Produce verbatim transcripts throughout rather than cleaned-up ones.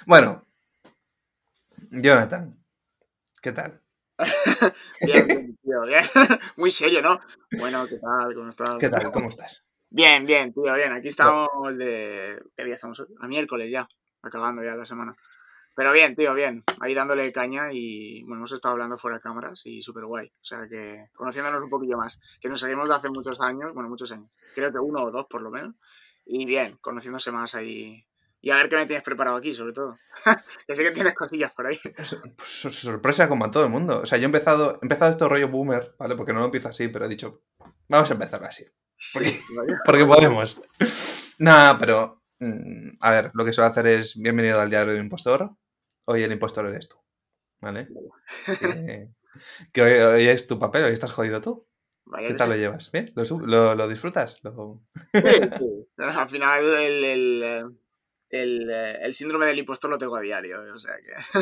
Bueno, Jonathan, ¿qué tal? Bien, bien, tío, bien. Muy serio, ¿no? Bueno, ¿qué tal? ¿Cómo estás? ¿Qué tal? ¿Cómo estás? Bien, bien, tío, bien. Aquí Bueno, estamos de... ¿Qué día estamos hoy? A miércoles ya, acabando ya la semana. Pero bien, tío, bien. Ahí dándole caña y, bueno, hemos estado hablando fuera de cámaras y súper guay. O sea que conociéndonos un poquillo más. Que nos seguimos de hace muchos años, bueno, muchos años. Creo que uno o dos por lo menos. Y bien, conociéndose más ahí. Y a ver qué me tienes preparado aquí, sobre todo. Que sé que tienes cosillas por ahí. es- pues, sorpresa como a todo el mundo. O sea, yo he empezado, he empezado esto rollo boomer, ¿vale? Porque no lo empiezo así, pero he dicho, vamos a empezar así. Sí, Porque, vaya, porque vaya. podemos. Nada, pero... mm, a ver, lo que suelo hacer es bienvenido al diario del impostor. Hoy el impostor eres tú, ¿vale? Que, que hoy, hoy es tu papel, hoy estás jodido tú. Vaya ¿Qué que tal sí. lo llevas? ¿Bien? ¿Lo, su- lo- lo disfrutas? Lo- Sí, sí. Al final el, el, eh, el, eh, el síndrome del impostor lo tengo a diario, o sea que...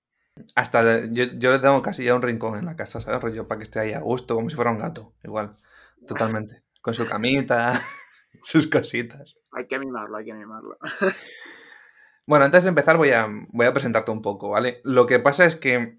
Hasta yo, yo le tengo casi ya un rincón en la casa, ¿sabes? Rollo para que esté ahí a gusto, como si fuera un gato, igual, totalmente. Con su camita, sus cositas. Hay que mimarlo, hay que mimarlo. Bueno, antes de empezar voy a, voy a presentarte un poco, ¿vale? Lo que pasa es que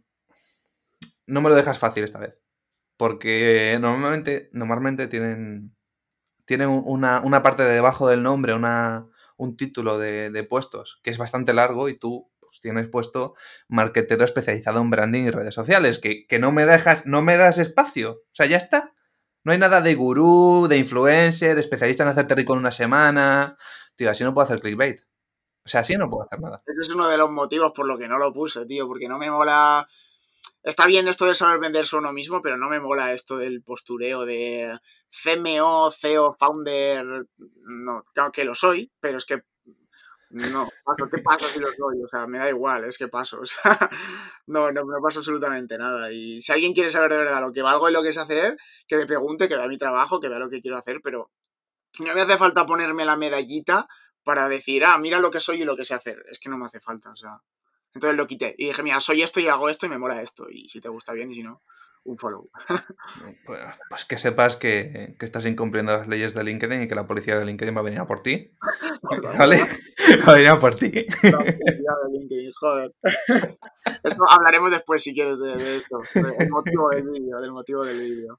no me lo dejas fácil esta vez. Porque normalmente, normalmente tienen, tienen una, una parte de debajo del nombre, una, un título de, de puestos que es bastante largo y tú pues, tienes puesto marketero especializado en branding y redes sociales, que, que no me dejas, no me das espacio. O sea, ya está. No hay nada de gurú, de influencer, especialista en hacerte rico en una semana. Tío, así no puedo hacer clickbait. O sea, así no puedo hacer nada. Ese es uno de los motivos por lo que no lo puse, tío, porque no me mola... Está bien esto de saber venderse a uno mismo, pero no me mola esto del postureo de C M O, C E O, founder... No, claro que lo soy, pero es que no, paso, ¿qué pasa si lo soy? O sea, me da igual, es que paso. O sea, no, no, no pasa absolutamente nada. Y si alguien quiere saber de verdad lo que valgo y lo que sé hacer, que me pregunte, que vea mi trabajo, que vea lo que quiero hacer, pero no me hace falta ponerme la medallita para decir, ah, mira lo que soy y lo que sé hacer. Es que no me hace falta, o sea. Entonces lo quité y dije, mira, soy esto y hago esto y me mola esto. Y si te gusta bien y si no, un follow. Pues, pues que sepas que, que estás incumpliendo las leyes de LinkedIn y que la policía de LinkedIn va a venir a por ti. Perdón, ¿Vale? perdón. Va a venir a por ti. La publicidad de LinkedIn, joder. Esto hablaremos después si quieres de, de esto. El motivo del vídeo, del motivo del vídeo.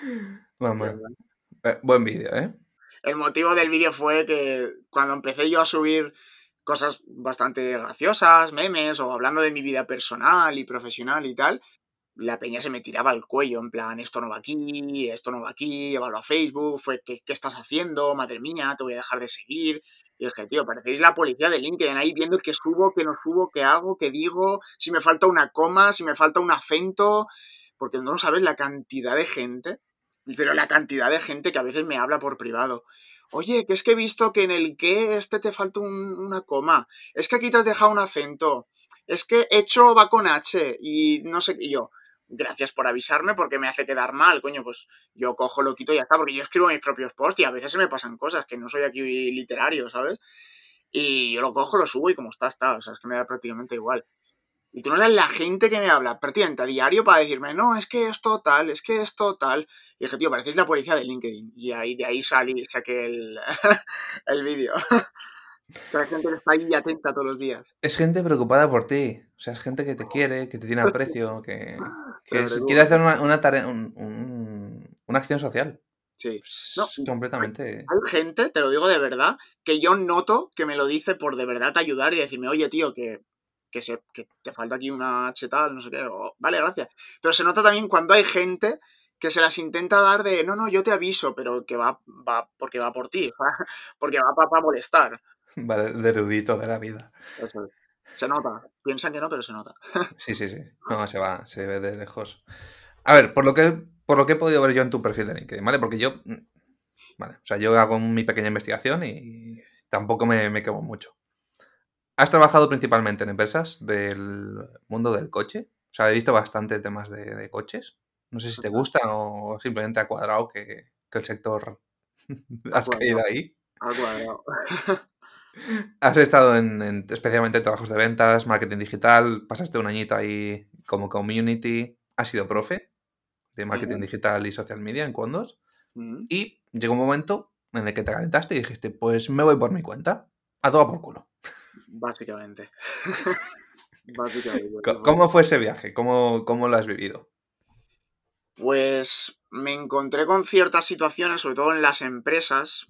Mamá. Eh, buen vídeo, ¿eh? El motivo del vídeo fue que cuando empecé yo a subir cosas bastante graciosas, memes, o hablando de mi vida personal y profesional y tal, la peña se me tiraba al cuello, en plan, esto no va aquí, esto no va aquí, llévalo a Facebook, fue, ¿qué, qué estás haciendo? Madre mía, te voy a dejar de seguir. Y dije, tío, parecéis la policía de LinkedIn ahí viendo qué subo, qué no subo, qué hago, qué digo, si me falta una coma, si me falta un acento, porque no sabes la cantidad de gente, pero la cantidad de gente que a veces me habla por privado. Oye, que es que he visto que en el que este te falta un, una coma, es que aquí te has dejado un acento, es que hecho va con H y no sé, y yo, gracias por avisarme porque me hace quedar mal, coño, pues yo cojo, lo quito y ya está, porque yo escribo mis propios posts y a veces se me pasan cosas, que no soy aquí literario, ¿sabes? Y yo lo cojo, lo subo y como está, está, o sea, es que me da prácticamente igual. Y tú no sabes la gente que me habla prácticamente a diario para decirme, no, es que esto tal, es que esto tal. Y dije, tío, parecéis la policía de LinkedIn. Y ahí de ahí salí, saqué el, el vídeo. Que la gente que está ahí atenta todos los días. Es gente preocupada por ti. O sea, es gente que te quiere, que te tiene aprecio, que, Se que es- quiere preocupa. hacer una, una tarea, un- un- una acción social. Sí. No, Es completamente. hay gente, te lo digo de verdad, que yo noto que me lo dice por de verdad ayudar y decirme, oye, tío, que, que, se, que te falta aquí una H tal, no sé qué, o, vale, gracias. Pero se nota también cuando hay gente que se las intenta dar de, no, no, yo te aviso, pero que va, va porque va por ti, porque va para molestar. Vale, de erudito de la vida. Eso es. Se nota. Piensan que no, pero se nota. Sí, sí, sí. No, se va, se ve de lejos. A ver, por lo que, por lo que he podido ver yo en tu perfil de LinkedIn, ¿vale? Porque yo, mm, vale, o sea, yo hago mi pequeña investigación y tampoco me, me quemo mucho. ¿Has trabajado principalmente en empresas del mundo del coche? O sea, he visto bastante temas de, de coches. No sé si te gusta o simplemente ha cuadrado que, que el sector Ha has caído cuadrado. ahí. Ha cuadrado. Has estado en, en especialmente en trabajos de ventas, marketing digital, pasaste un añito ahí como community, has sido profe de marketing digital y social media en Condos y llegó un momento en el que te calentaste y dijiste, pues me voy por mi cuenta, a todo por culo. Básicamente. Básicamente. ¿Cómo fue ese viaje? ¿Cómo, cómo lo has vivido? Pues me encontré con ciertas situaciones, sobre todo en las empresas,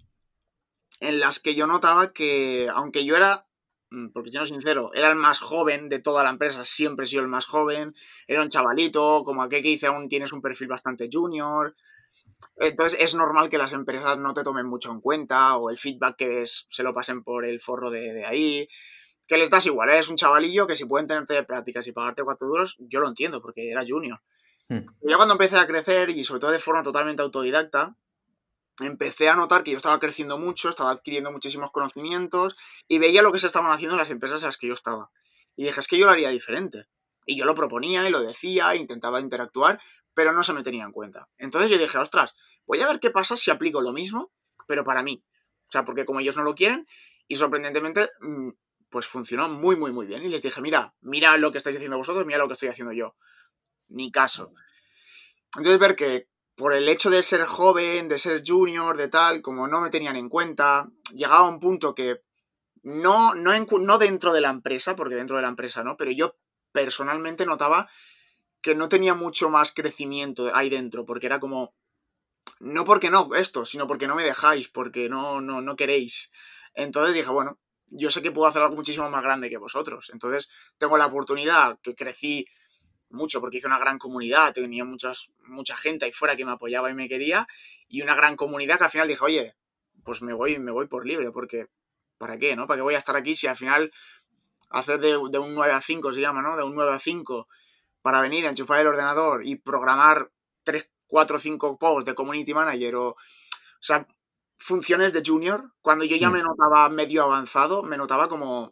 en las que yo notaba que, aunque yo era, porque siendo sincero, era el más joven de toda la empresa, siempre he sido el más joven, era un chavalito, como aquel que dice aún tienes un perfil bastante junior, entonces es normal que las empresas no te tomen mucho en cuenta o el feedback que des se lo pasen por el forro de, de ahí, que les das igual, eres un chavalillo que si pueden tenerte de prácticas y pagarte cuatro duros, yo lo entiendo porque era junior. Hmm. Yo cuando empecé a crecer y sobre todo de forma totalmente autodidacta, empecé a notar que yo estaba creciendo mucho, estaba adquiriendo muchísimos conocimientos y veía lo que se estaban haciendo en las empresas en las que yo estaba. Y dije, es que yo lo haría diferente. Y yo lo proponía y lo decía, intentaba interactuar, pero no se me tenía en cuenta. Entonces yo dije, ostras, voy a ver qué pasa si aplico lo mismo, pero para mí. O sea, porque como ellos no lo quieren, y sorprendentemente, pues funcionó muy, muy, muy bien. Y les dije, mira, mira lo que estáis haciendo vosotros, mira lo que estoy haciendo yo. Ni caso. Entonces ver que por el hecho de ser joven, de ser junior, de tal, como no me tenían en cuenta, llegaba a un punto que no, no, en, no dentro de la empresa, porque dentro de la empresa no, pero yo personalmente notaba que no tenía mucho más crecimiento ahí dentro, porque era como, no porque no esto, sino porque no me dejáis, porque no, no, no queréis. Entonces dije, bueno, yo sé que puedo hacer algo muchísimo más grande que vosotros. Entonces tengo la oportunidad, que crecí mucho porque hice una gran comunidad, tenía muchas, mucha gente ahí fuera que me apoyaba y me quería, y una gran comunidad que al final dije, oye, pues me voy, me voy por libre, porque ¿para qué, no? ¿Para qué voy a estar aquí si al final hacer de, de un nueve a cinco se llama, ¿no? De un nueve a cinco para venir a enchufar el ordenador y programar tres, cuatro, cinco posts de community manager o, o sea, funciones de junior, cuando yo ya Hmm. me notaba medio avanzado, me notaba como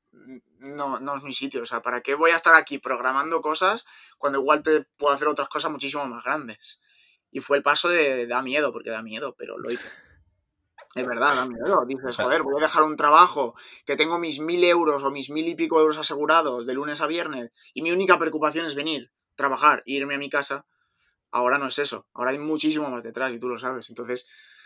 no, no es mi sitio. O sea, ¿para qué voy a estar aquí programando cosas cuando igual te puedo hacer otras cosas muchísimo más grandes? Y fue el paso de da miedo, porque da miedo, pero lo hice. Es verdad, da miedo. Dices, joder, voy a dejar un trabajo que tengo mis mil euros o mis mil y pico euros asegurados de lunes a viernes y mi única preocupación es venir, trabajar e irme a mi casa. Ahora no es eso. Ahora hay muchísimo más detrás y tú lo sabes. Entonces,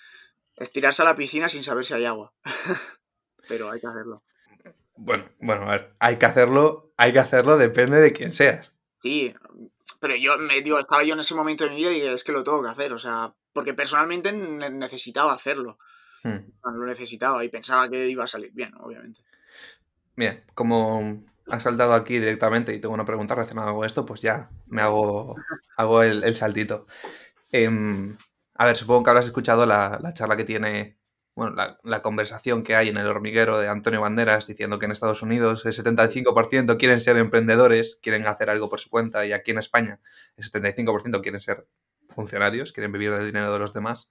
es tirarse a la piscina sin saber si hay agua. Pero hay que hacerlo. Bueno, bueno, a ver, hay que hacerlo, hay que hacerlo, depende de quién seas. Sí, pero yo me digo, estaba yo en ese momento de mi vida y dije, es que lo tengo que hacer, o sea, porque personalmente ne- necesitaba hacerlo. Hmm. Lo necesitaba y pensaba que iba a salir bien, obviamente. Bien, como has saltado aquí directamente y tengo una pregunta relacionada con esto, pues ya me hago, hago el, el saltito. Em, a ver, supongo que habrás escuchado la, la charla que tiene, bueno, la, la conversación que hay en El Hormiguero de Antonio Banderas diciendo que en Estados Unidos el setenta y cinco por ciento quieren ser emprendedores, quieren hacer algo por su cuenta, y aquí en España el setenta y cinco por ciento quieren ser funcionarios, quieren vivir del dinero de los demás.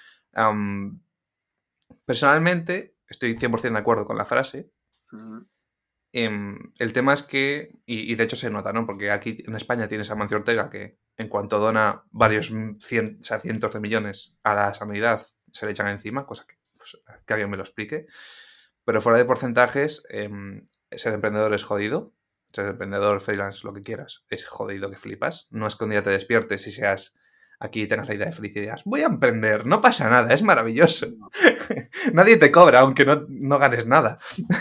Am, personalmente, estoy cien por ciento de acuerdo con la frase. Ujú. Em, el tema es que, y, y de hecho se nota, ¿no? Porque aquí en España tienes a Mancio Ortega que en cuanto dona varios cien, o sea, cientos de millones a la sanidad, se le echan encima, cosa que, pues, que alguien me lo explique. Pero fuera de porcentajes, em, ser emprendedor es jodido. Ser emprendedor, freelance, lo que quieras, es jodido que flipas. No es que un día te despiertes y seas aquí y tengas la idea de felicidad. Voy a emprender, no pasa nada, es maravilloso. No, Nadie te cobra, aunque no, no ganes nada.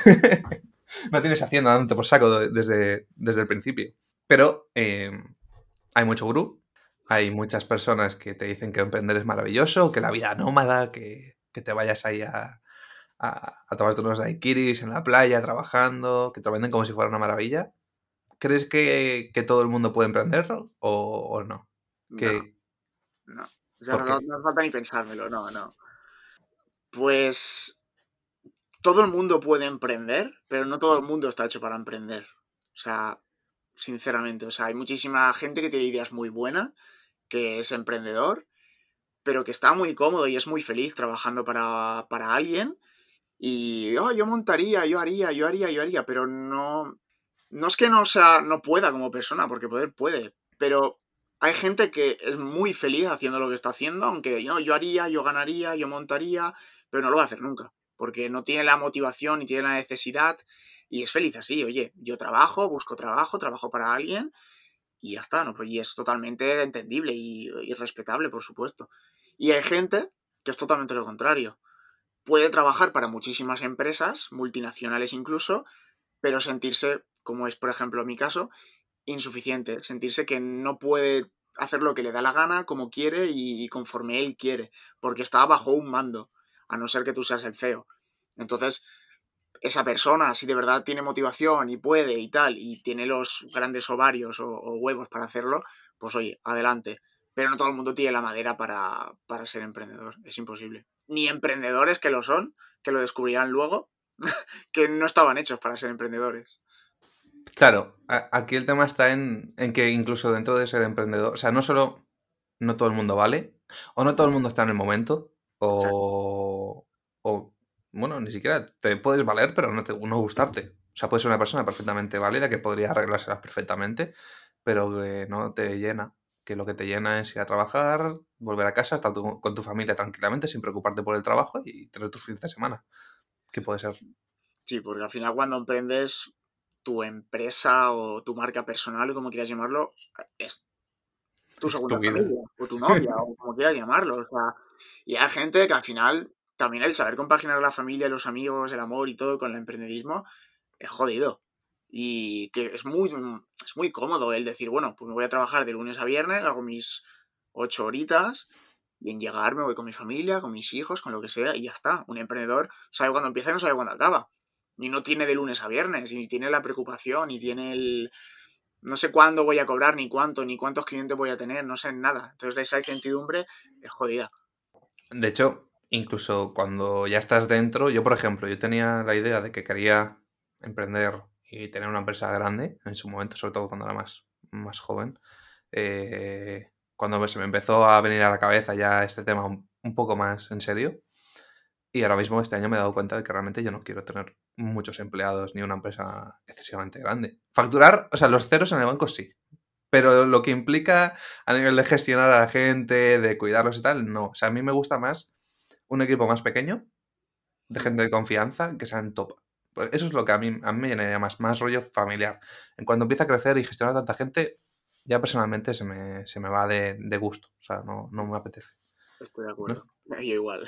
No tienes hacienda dándote por saco desde, desde el principio. Pero eh, hay mucho gurú, hay muchas personas que te dicen que emprender es maravilloso, que la vida nómada, que, que te vayas ahí a, a, a tomarte unos daiquiris en la playa trabajando, que te lo venden como si fuera una maravilla. ¿Crees que, que todo el mundo puede emprender o, o no? no, ¿Qué, no. O sea, ¿Por no, qué? no hace falta ni pensármelo, no, no. Pues todo el mundo puede emprender, pero no todo el mundo está hecho para emprender. O sea, sinceramente, o sea, hay muchísima gente que tiene ideas muy buenas, que es emprendedor, pero que está muy cómodo y es muy feliz trabajando para, para alguien. Y oh, yo montaría, yo haría, yo haría, yo haría, pero no. No es que no sea, no pueda como persona, porque poder puede, pero hay gente que es muy feliz haciendo lo que está haciendo, aunque no, yo haría, yo ganaría, yo montaría, pero no lo va a hacer nunca, porque no tiene la motivación ni tiene la necesidad y es feliz así. Oye, yo trabajo, busco trabajo, trabajo para alguien y ya está, ¿no? Pues, y es totalmente entendible y, y respetable, por supuesto. Y hay gente que es totalmente lo contrario. Puede trabajar para muchísimas empresas, multinacionales incluso, pero sentirse, como es por ejemplo mi caso, insuficiente, sentirse que no puede hacer lo que le da la gana, como quiere y, y conforme él quiere, porque está bajo un mando, a no ser que tú seas el C E O. Entonces, esa persona, si de verdad tiene motivación y puede y tal, y tiene los grandes ovarios o, o huevos para hacerlo, pues oye, adelante. Pero no todo el mundo tiene la madera para, para ser emprendedor, es imposible. Ni emprendedores que lo son, que lo descubrirán luego, que no estaban hechos para ser emprendedores. Claro, a- aquí el tema está en, en que incluso dentro de ser emprendedor, o sea, no solo no todo el mundo vale, o no todo el mundo está en el momento, Exacto. o, o bueno, ni siquiera te puedes valer, pero no, te, no gustarte. O sea, puedes ser una persona perfectamente válida que podría arreglárselas perfectamente, pero que no te llena. Que lo que te llena es ir a trabajar, volver a casa, estar tu- con tu familia tranquilamente, sin preocuparte por el trabajo y tener tus fines de semana. Que puede ser Sí, porque al final cuando emprendes tu empresa o tu marca personal, o como quieras llamarlo, es tu es tu segunda vida. familia, o tu novia, o como quieras llamarlo. O sea, y hay gente que al final, también el saber compaginar la familia, los amigos, el amor y todo con el emprendedismo es jodido. Y que es muy, es muy cómodo el decir, bueno, pues me voy a trabajar de lunes a viernes, hago mis ocho horitas, y en llegar me voy con mi familia, con mis hijos, con lo que sea, y ya está. Un emprendedor sabe cuándo empieza y no sabe cuándo acaba. Y no tiene de lunes a viernes, y tiene la preocupación, y tiene el, no sé cuándo voy a cobrar, ni cuánto, ni cuántos clientes voy a tener, no sé nada. Entonces esa incertidumbre es jodida. De hecho, incluso cuando ya estás dentro, yo por ejemplo, yo tenía la idea de que quería emprender y tener una empresa grande en su momento, sobre todo cuando era más, más joven. Eh, cuando se me empezó a venir a la cabeza ya este tema un, un poco más en serio. Y ahora mismo este año me he dado cuenta de que realmente yo no quiero tener muchos empleados ni una empresa excesivamente grande. Facturar, o sea, los ceros en el banco sí, pero lo que implica a nivel de gestionar a la gente, de cuidarlos y tal, no. O sea, a mí me gusta más un equipo más pequeño, de Mm. gente de confianza, que sean top. Pues eso es lo que a mí, a mí me llenaría más, más rollo familiar. En cuando empieza a crecer y gestionar tanta gente, ya personalmente se me, se me va de, de gusto. O sea, no, no me apetece. Estoy de ¿No? acuerdo. Yo igual.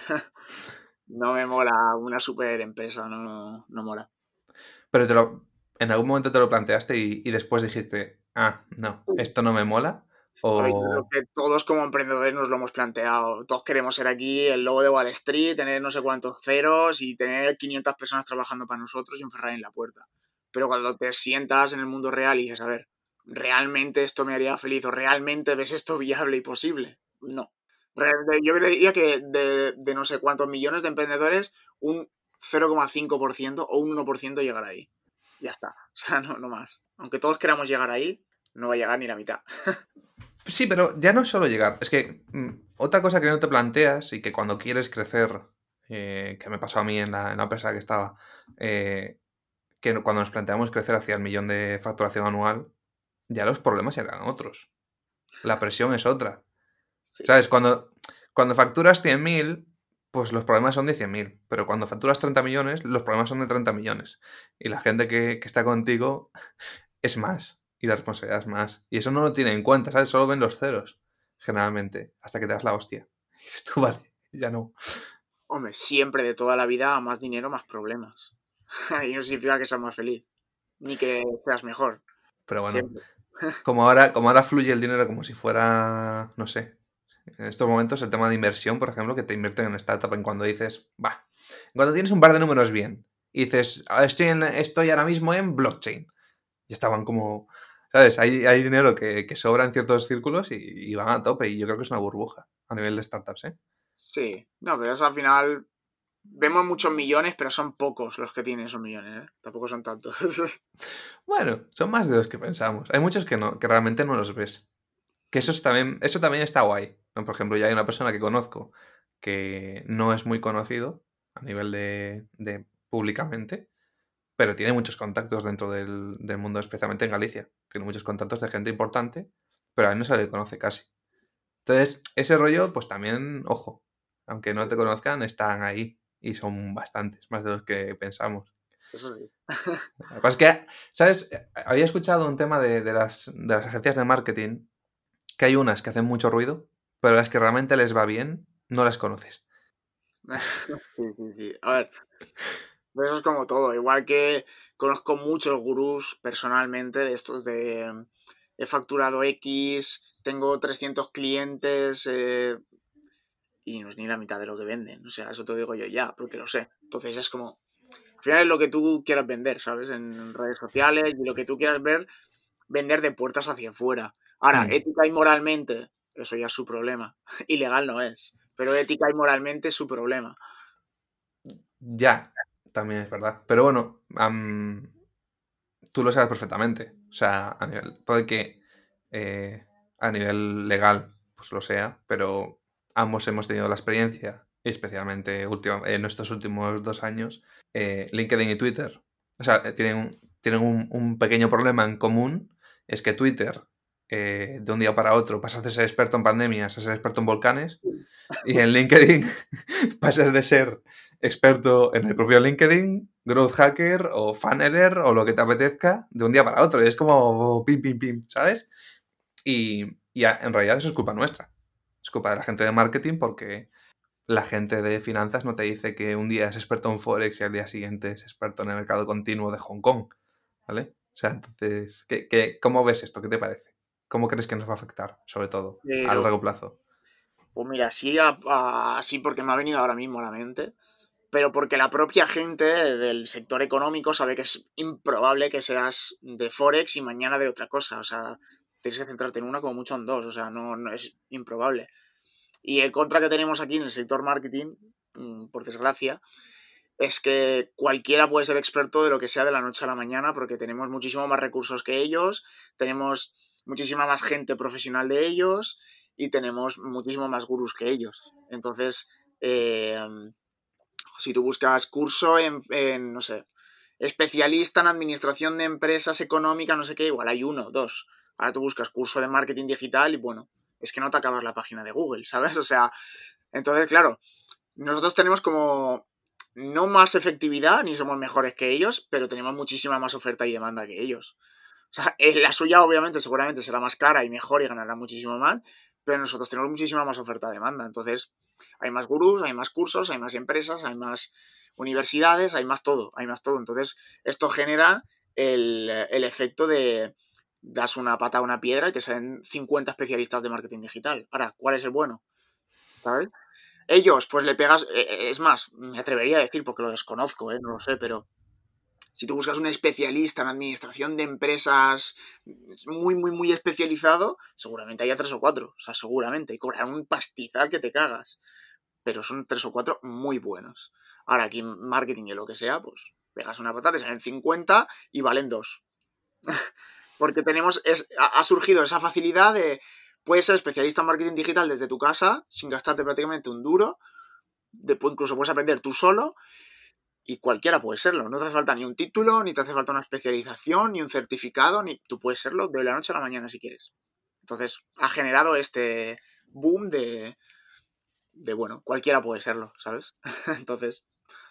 No me mola una super empresa, no, no mola. Pero te lo, en algún momento te lo planteaste y, y después dijiste, ah, no, esto no me mola. A ver, yo creo O... que todos como emprendedores nos lo hemos planteado. Todos queremos ser aquí el lobo de Wall Street, tener no sé cuántos ceros y tener quinientas personas trabajando para nosotros y un Ferrari en la puerta. Pero cuando te sientas en el mundo real y dices, a ver, ¿realmente esto me haría feliz? ¿O realmente ves esto viable y posible? No. Realmente, yo diría que de, de no sé cuántos millones de emprendedores, un cero coma cinco por ciento o un uno por ciento llegará ahí. Ya está. O sea, no, no más. Aunque todos queramos llegar ahí, no va a llegar ni la mitad. Sí, pero ya no es solo llegar. Es que mm, otra cosa que no te planteas y que cuando quieres crecer, eh, que me pasó a mí en la, en la empresa que estaba, eh, que no- cuando nos planteamos crecer hacia el millón de facturación anual, ya los problemas eran otros. La presión es otra. Sí. ¿Sabes? Cuando, cuando facturas cien mil, pues los problemas son de cien mil. Pero cuando facturas treinta millones, los problemas son de treinta millones. Y la gente que, que está contigo es más. Y la responsabilidad es más. Y eso no lo tiene en cuenta, ¿sabes? Solo ven los ceros, generalmente, hasta que te das la hostia. Y dices tú, vale, ya no. Hombre, siempre de toda la vida, más dinero, más problemas. Y no significa que seas más feliz, ni que seas mejor. Pero bueno, Siempre. como ahora, como ahora fluye el dinero como si fuera, no sé, en estos momentos el tema de inversión, por ejemplo, que te invierten en startup en cuando dices, va, cuando tienes un par de números bien y dices, "Ah, estoy, en- estoy ahora mismo en blockchain. Y estaban como, ¿sabes? Hay, hay dinero que, que sobra en ciertos círculos y, y van a tope. Y yo creo que es una burbuja a nivel de startups, ¿eh? Sí. No, pero eso al final. Vemos muchos millones, pero son pocos los que tienen esos millones, ¿eh? Tampoco son tantos. Bueno, son más de los que pensamos. Hay muchos que no, que realmente no los ves. Que eso es también, eso también está guay, ¿no? Por ejemplo, ya hay una persona que conozco que no es muy conocido a nivel de, de públicamente, pero tiene muchos contactos dentro del, del mundo, especialmente en Galicia. Tiene muchos contactos de gente importante, pero a él no se le conoce casi. Entonces, ese rollo, pues también, ojo, aunque no te conozcan, están ahí y son bastantes, más de los que pensamos. Eso sí. Lo que pasa es que, ¿sabes? Había escuchado un tema de, de las, de las agencias de marketing, que hay unas que hacen mucho ruido, pero las que realmente les va bien, no las conoces. Sí, sí, sí. A ver, eso es como todo. Igual que conozco muchos gurús personalmente de estos de he facturado X, tengo trescientos clientes eh, y no es ni la mitad de lo que venden. O sea, eso te lo digo yo ya, porque lo sé. Entonces es como, al final es lo que tú quieras vender, ¿sabes? En redes sociales y lo que tú quieras ver, vender de puertas hacia afuera. Ahora, Hmm. ética y moralmente, eso ya es su problema. Ilegal no es, pero ética y moralmente es su problema. Ya, también es verdad. Pero bueno, am, tú lo sabes perfectamente. O sea, a nivel, puede que eh, a nivel legal pues lo sea, pero ambos hemos tenido la experiencia, especialmente última- en estos últimos dos años, eh, LinkedIn y Twitter. O sea, eh, tienen, un- tienen un, un pequeño problema en común, es que Twitter, eh, de un día para otro, pasas de ser experto en pandemias a ser experto en volcanes, y en LinkedIn pasas de ser experto en el propio LinkedIn, growth hacker o funneler o lo que te apetezca de un día para otro. Es como pim, pim, pim, ¿sabes? Y, y a- en realidad eso es culpa nuestra. Es culpa de la gente de marketing porque la gente de finanzas no te dice que un día es experto en Forex y al día siguiente es experto en el mercado continuo de Hong Kong. ¿Vale? O sea, entonces, ¿qué, qué, cómo ves esto? ¿Qué te parece? ¿Cómo crees que nos va a afectar, sobre todo, a Pero, largo plazo? pues mira, así, a- a- así porque me ha venido ahora mismo a la mente, pero porque la propia gente del sector económico sabe que es improbable que seas de Forex y mañana de otra cosa. O sea, tienes que centrarte en una como mucho en dos. O sea, no, no es improbable. Y el contra que tenemos aquí en el sector marketing, mm, por desgracia, es que cualquiera puede ser experto de lo que sea de la noche a la mañana porque tenemos muchísimo más recursos que ellos, tenemos muchísima más gente profesional de ellos y tenemos muchísimo más gurús que ellos. Entonces, eh, si tú buscas curso en, en, no sé, especialista en administración de empresas económicas, no sé qué, igual hay uno, dos. Ahora tú buscas curso de marketing digital y bueno, es que no te acabas la página de Google, ¿sabes? O sea, entonces, claro, nosotros tenemos como no más efectividad, ni somos mejores que ellos, pero tenemos muchísima más oferta y demanda que ellos. O sea, la suya obviamente seguramente será más cara y mejor y ganará muchísimo más, pero nosotros tenemos muchísima más oferta-demanda. Entonces, hay más gurús, hay más cursos, hay más empresas, hay más universidades, hay más todo, hay más todo. Entonces, esto genera el, el efecto de das una pata a una piedra y te salen cincuenta especialistas de marketing digital. Ahora, ¿cuál es el bueno? ¿Sabes? Ellos, pues le pegas, eh, es más, me atrevería a decir, porque lo desconozco, ¿eh? No lo sé, pero si tú buscas un especialista en administración de empresas muy, muy, muy especializado, seguramente haya tres o cuatro, o sea, seguramente, y cobrarán un pastizal que te cagas, pero son tres o cuatro muy buenos. Ahora aquí en marketing y lo que sea, pues pegas una patata, te salen cincuenta y valen dos. Porque tenemos, es, ha surgido esa facilidad de, puedes ser especialista en marketing digital desde tu casa, sin gastarte prácticamente un duro, después incluso puedes aprender tú solo y cualquiera puede serlo. No te hace falta ni un título, ni te hace falta una especialización, ni un certificado, ni tú puedes serlo de la noche a la mañana si quieres. Entonces ha generado este boom de, de bueno, cualquiera puede serlo, ¿sabes? Entonces,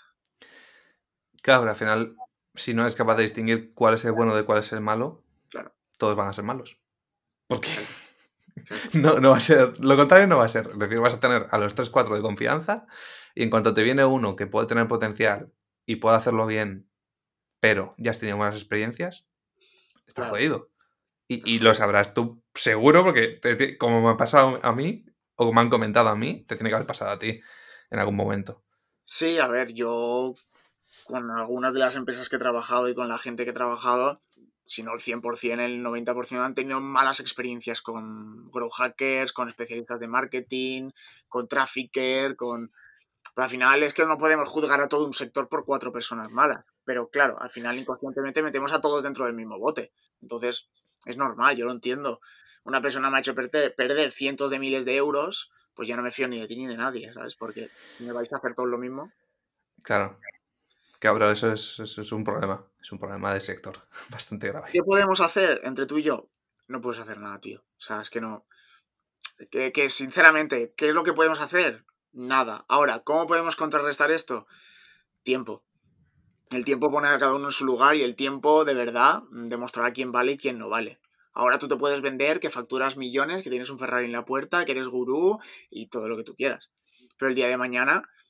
Claro, pero al final, si no eres capaz de distinguir cuál es el bueno de cuál es el malo, claro, todos van a ser malos. Porque exacto, exacto. no, no va a ser, lo contrario no va a ser. Es decir, vas a tener a los tres cuatro de confianza y en cuanto te viene uno que puede tener potencial y puede hacerlo bien, pero ya has tenido buenas experiencias, estás Claro, jodido. Y, está y lo jodido. sabrás tú seguro porque te- te- como me ha pasado a mí o me han comentado a mí, te tiene que haber pasado a ti en algún momento. Sí, a ver, yo con algunas de las empresas que he trabajado y con la gente que he trabajado, si no el cien por ciento, el noventa por ciento han tenido malas experiencias con grow hackers, con especialistas de marketing, con trafficker, con... Pero al final es que no podemos juzgar a todo un sector por cuatro personas malas. Pero claro, al final inconscientemente metemos a todos dentro del mismo bote. Entonces, es normal, yo lo entiendo. Una persona me ha hecho perder, perder cientos de miles de euros, pues ya no me fío ni de ti ni de nadie, ¿sabes? Porque me vais a hacer todo lo mismo. Claro, cabrón, eso es, eso es un problema. Es un problema del sector bastante ¿Qué grave. podemos hacer entre tú y yo? No puedes hacer nada, tío. O sea, es que no. Que, que sinceramente, ¿qué es lo que podemos hacer? Nada. Ahora, ¿cómo podemos contrarrestar esto? Tiempo. El tiempo pone a cada uno en su lugar y el tiempo, de verdad, demostrará quién vale y quién no vale. Ahora tú te puedes vender que facturas millones, que tienes un Ferrari en la puerta, que eres gurú y todo lo que tú quieras. Pero el día de mañana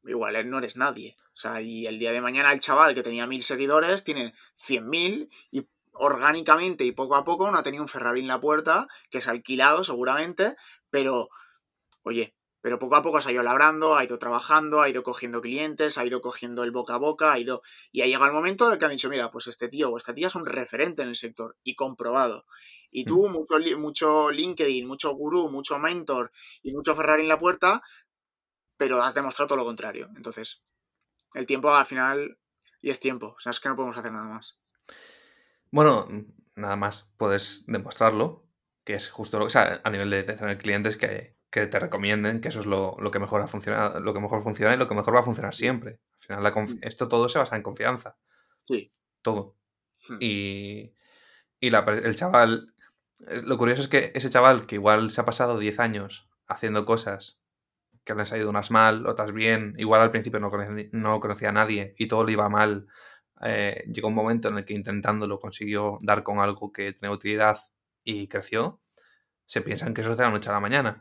igual no eres nadie. O sea, y el día de mañana el chaval que tenía mil seguidores tiene cien mil y orgánicamente y poco a poco no ha tenido un Ferrari en la puerta, que es alquilado seguramente, pero, oye, pero poco a poco se ha ido labrando, ha ido trabajando, ha ido cogiendo clientes, ha ido cogiendo el boca a boca, ha ido... Y ha llegado el momento en el que han dicho, mira, pues este tío o esta tía es un referente en el sector y comprobado. Y tú, mucho, mucho LinkedIn, mucho gurú, mucho mentor y mucho Ferrari en la puerta, pero has demostrado todo lo contrario. Entonces, el tiempo al final... Y es tiempo, o sea, es que no podemos hacer nada más. Bueno, nada más, puedes demostrarlo, que es justo lo que... O sea, a nivel de tener clientes que, que te recomienden, que eso es lo, lo que mejor ha funcionado, lo que mejor funciona y lo que mejor va a funcionar siempre. Al final, la confi- esto todo se basa en confianza. Sí. Todo. Y, y la, el chaval... Lo curioso es que ese chaval que igual se ha pasado diez años haciendo cosas que le han salido unas mal, otras bien, igual al principio no conocía, no conocía a nadie y todo le iba mal, eh, llegó un momento en el que intentándolo consiguió dar con algo que tenía utilidad y creció, se piensan que eso es de la noche a la mañana.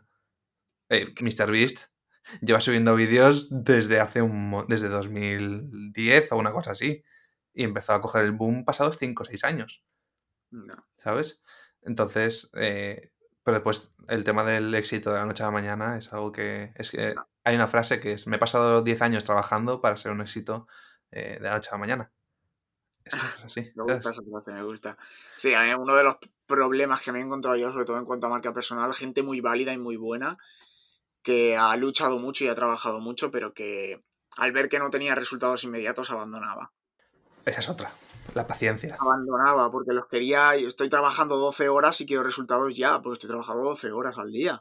Eh, MrBeast lleva subiendo vídeos desde hace un desde dos mil diez o una cosa así y empezó a coger el boom pasados cinco o seis años. No. ¿Sabes? Entonces, eh, pero después el tema del éxito de la noche a la mañana es algo que... Es que No. hay una frase que es, me he pasado diez años trabajando para ser un éxito eh, de la noche a la mañana. Eso es así, Me gusta ¿sabes? esa frase, me gusta. Sí, a mí uno de los problemas que me he encontrado yo, sobre todo en cuanto a marca personal, gente muy válida y muy buena, que ha luchado mucho y ha trabajado mucho, pero que al ver que no tenía resultados inmediatos abandonaba. Esa es otra, la paciencia. Abandonaba porque los quería, estoy trabajando doce horas y quiero resultados ya, porque estoy trabajando doce horas al día.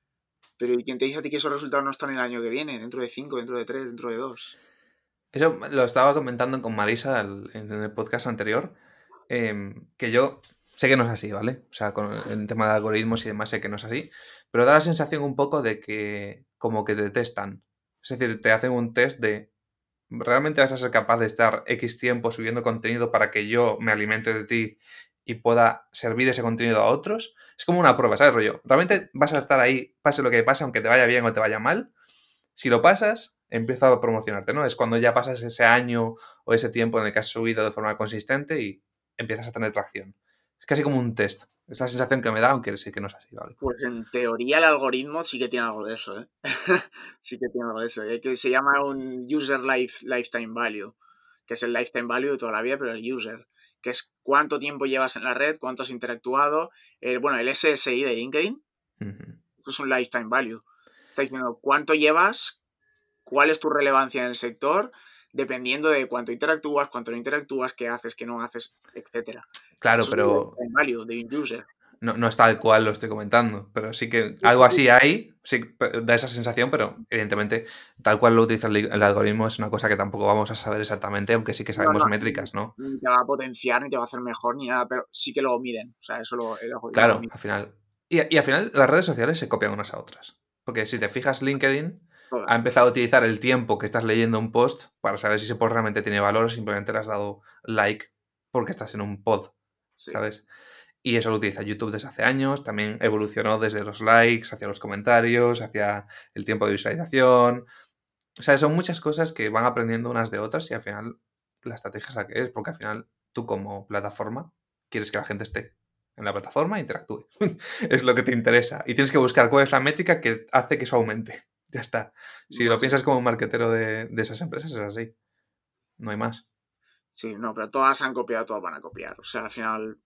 Pero ¿y quién te dice a ti que esos resultados no están el año que viene? Dentro de cinco, dentro de tres, dentro de dos. Eso lo estaba comentando con Marisa el, en el podcast anterior, eh, que yo sé que no es así, ¿vale? O sea, con el tema de algoritmos y demás sé que no es así, pero da la sensación un poco de que como que te testan. Es decir, te hacen un test de ¿realmente vas a ser capaz de estar X tiempo subiendo contenido para que yo me alimente de ti y pueda servir ese contenido a otros? Es como una prueba, ¿sabes, rollo? ¿Realmente vas a estar ahí, pase lo que pase, aunque te vaya bien o te vaya mal? Si lo pasas, empieza a promocionarte, ¿no? Es cuando ya pasas ese año o ese tiempo en el que has subido de forma consistente y empiezas a tener tracción. Es casi como un test. Es la sensación que me da, aunque sé que no es así, ¿vale? Pues en teoría el algoritmo sí que tiene algo de eso, ¿eh? Sí que tiene algo de eso. ¿eh? Que se llama un User Life, Lifetime Value, que es el Lifetime Value de toda la vida, pero el User, que es cuánto tiempo llevas en la red, cuánto has interactuado. El, bueno, el S S I de LinkedIn, Uh-huh. eso es un Lifetime Value. Está diciendo cuánto llevas, cuál es tu relevancia en el sector, dependiendo de cuánto interactúas, cuánto no interactúas, qué haces, qué no haces, etcétera. Claro, Eso es un pero Lifetime Value de un User. no, no es tal cual lo estoy comentando, pero sí que Sí, algo sí, sí. así hay, sí da esa sensación, pero evidentemente tal cual lo utiliza el, el algoritmo es una cosa que tampoco vamos a saber exactamente, aunque sí que No, sabemos no, métricas, ¿no? ni te va a potenciar, ni te va a hacer mejor, ni nada, pero sí que lo miden. O sea, eso lo, el algoritmo lo Claro, mide. al final. Y, y al final las redes sociales se copian unas a otras. Porque si te fijas, LinkedIn ha Todas. empezado a utilizar el tiempo que estás leyendo un post para saber si ese post realmente tiene valor o simplemente le has dado like porque estás en un pod, Sí. ¿sabes? Y eso lo utiliza YouTube desde hace años, también evolucionó desde los likes hacia los comentarios, hacia el tiempo de visualización. O sea, son muchas cosas que van aprendiendo unas de otras y al final la estrategia es la que es, porque al final tú como plataforma quieres que la gente esté en la plataforma e interactúe. Es lo que te interesa. Y tienes que buscar cuál es la métrica que hace que eso aumente. Ya está. Si lo piensas como un marketero de, de esas empresas, es así. No hay más. Sí, no, pero todas han copiado, todas van a copiar. O sea, al final.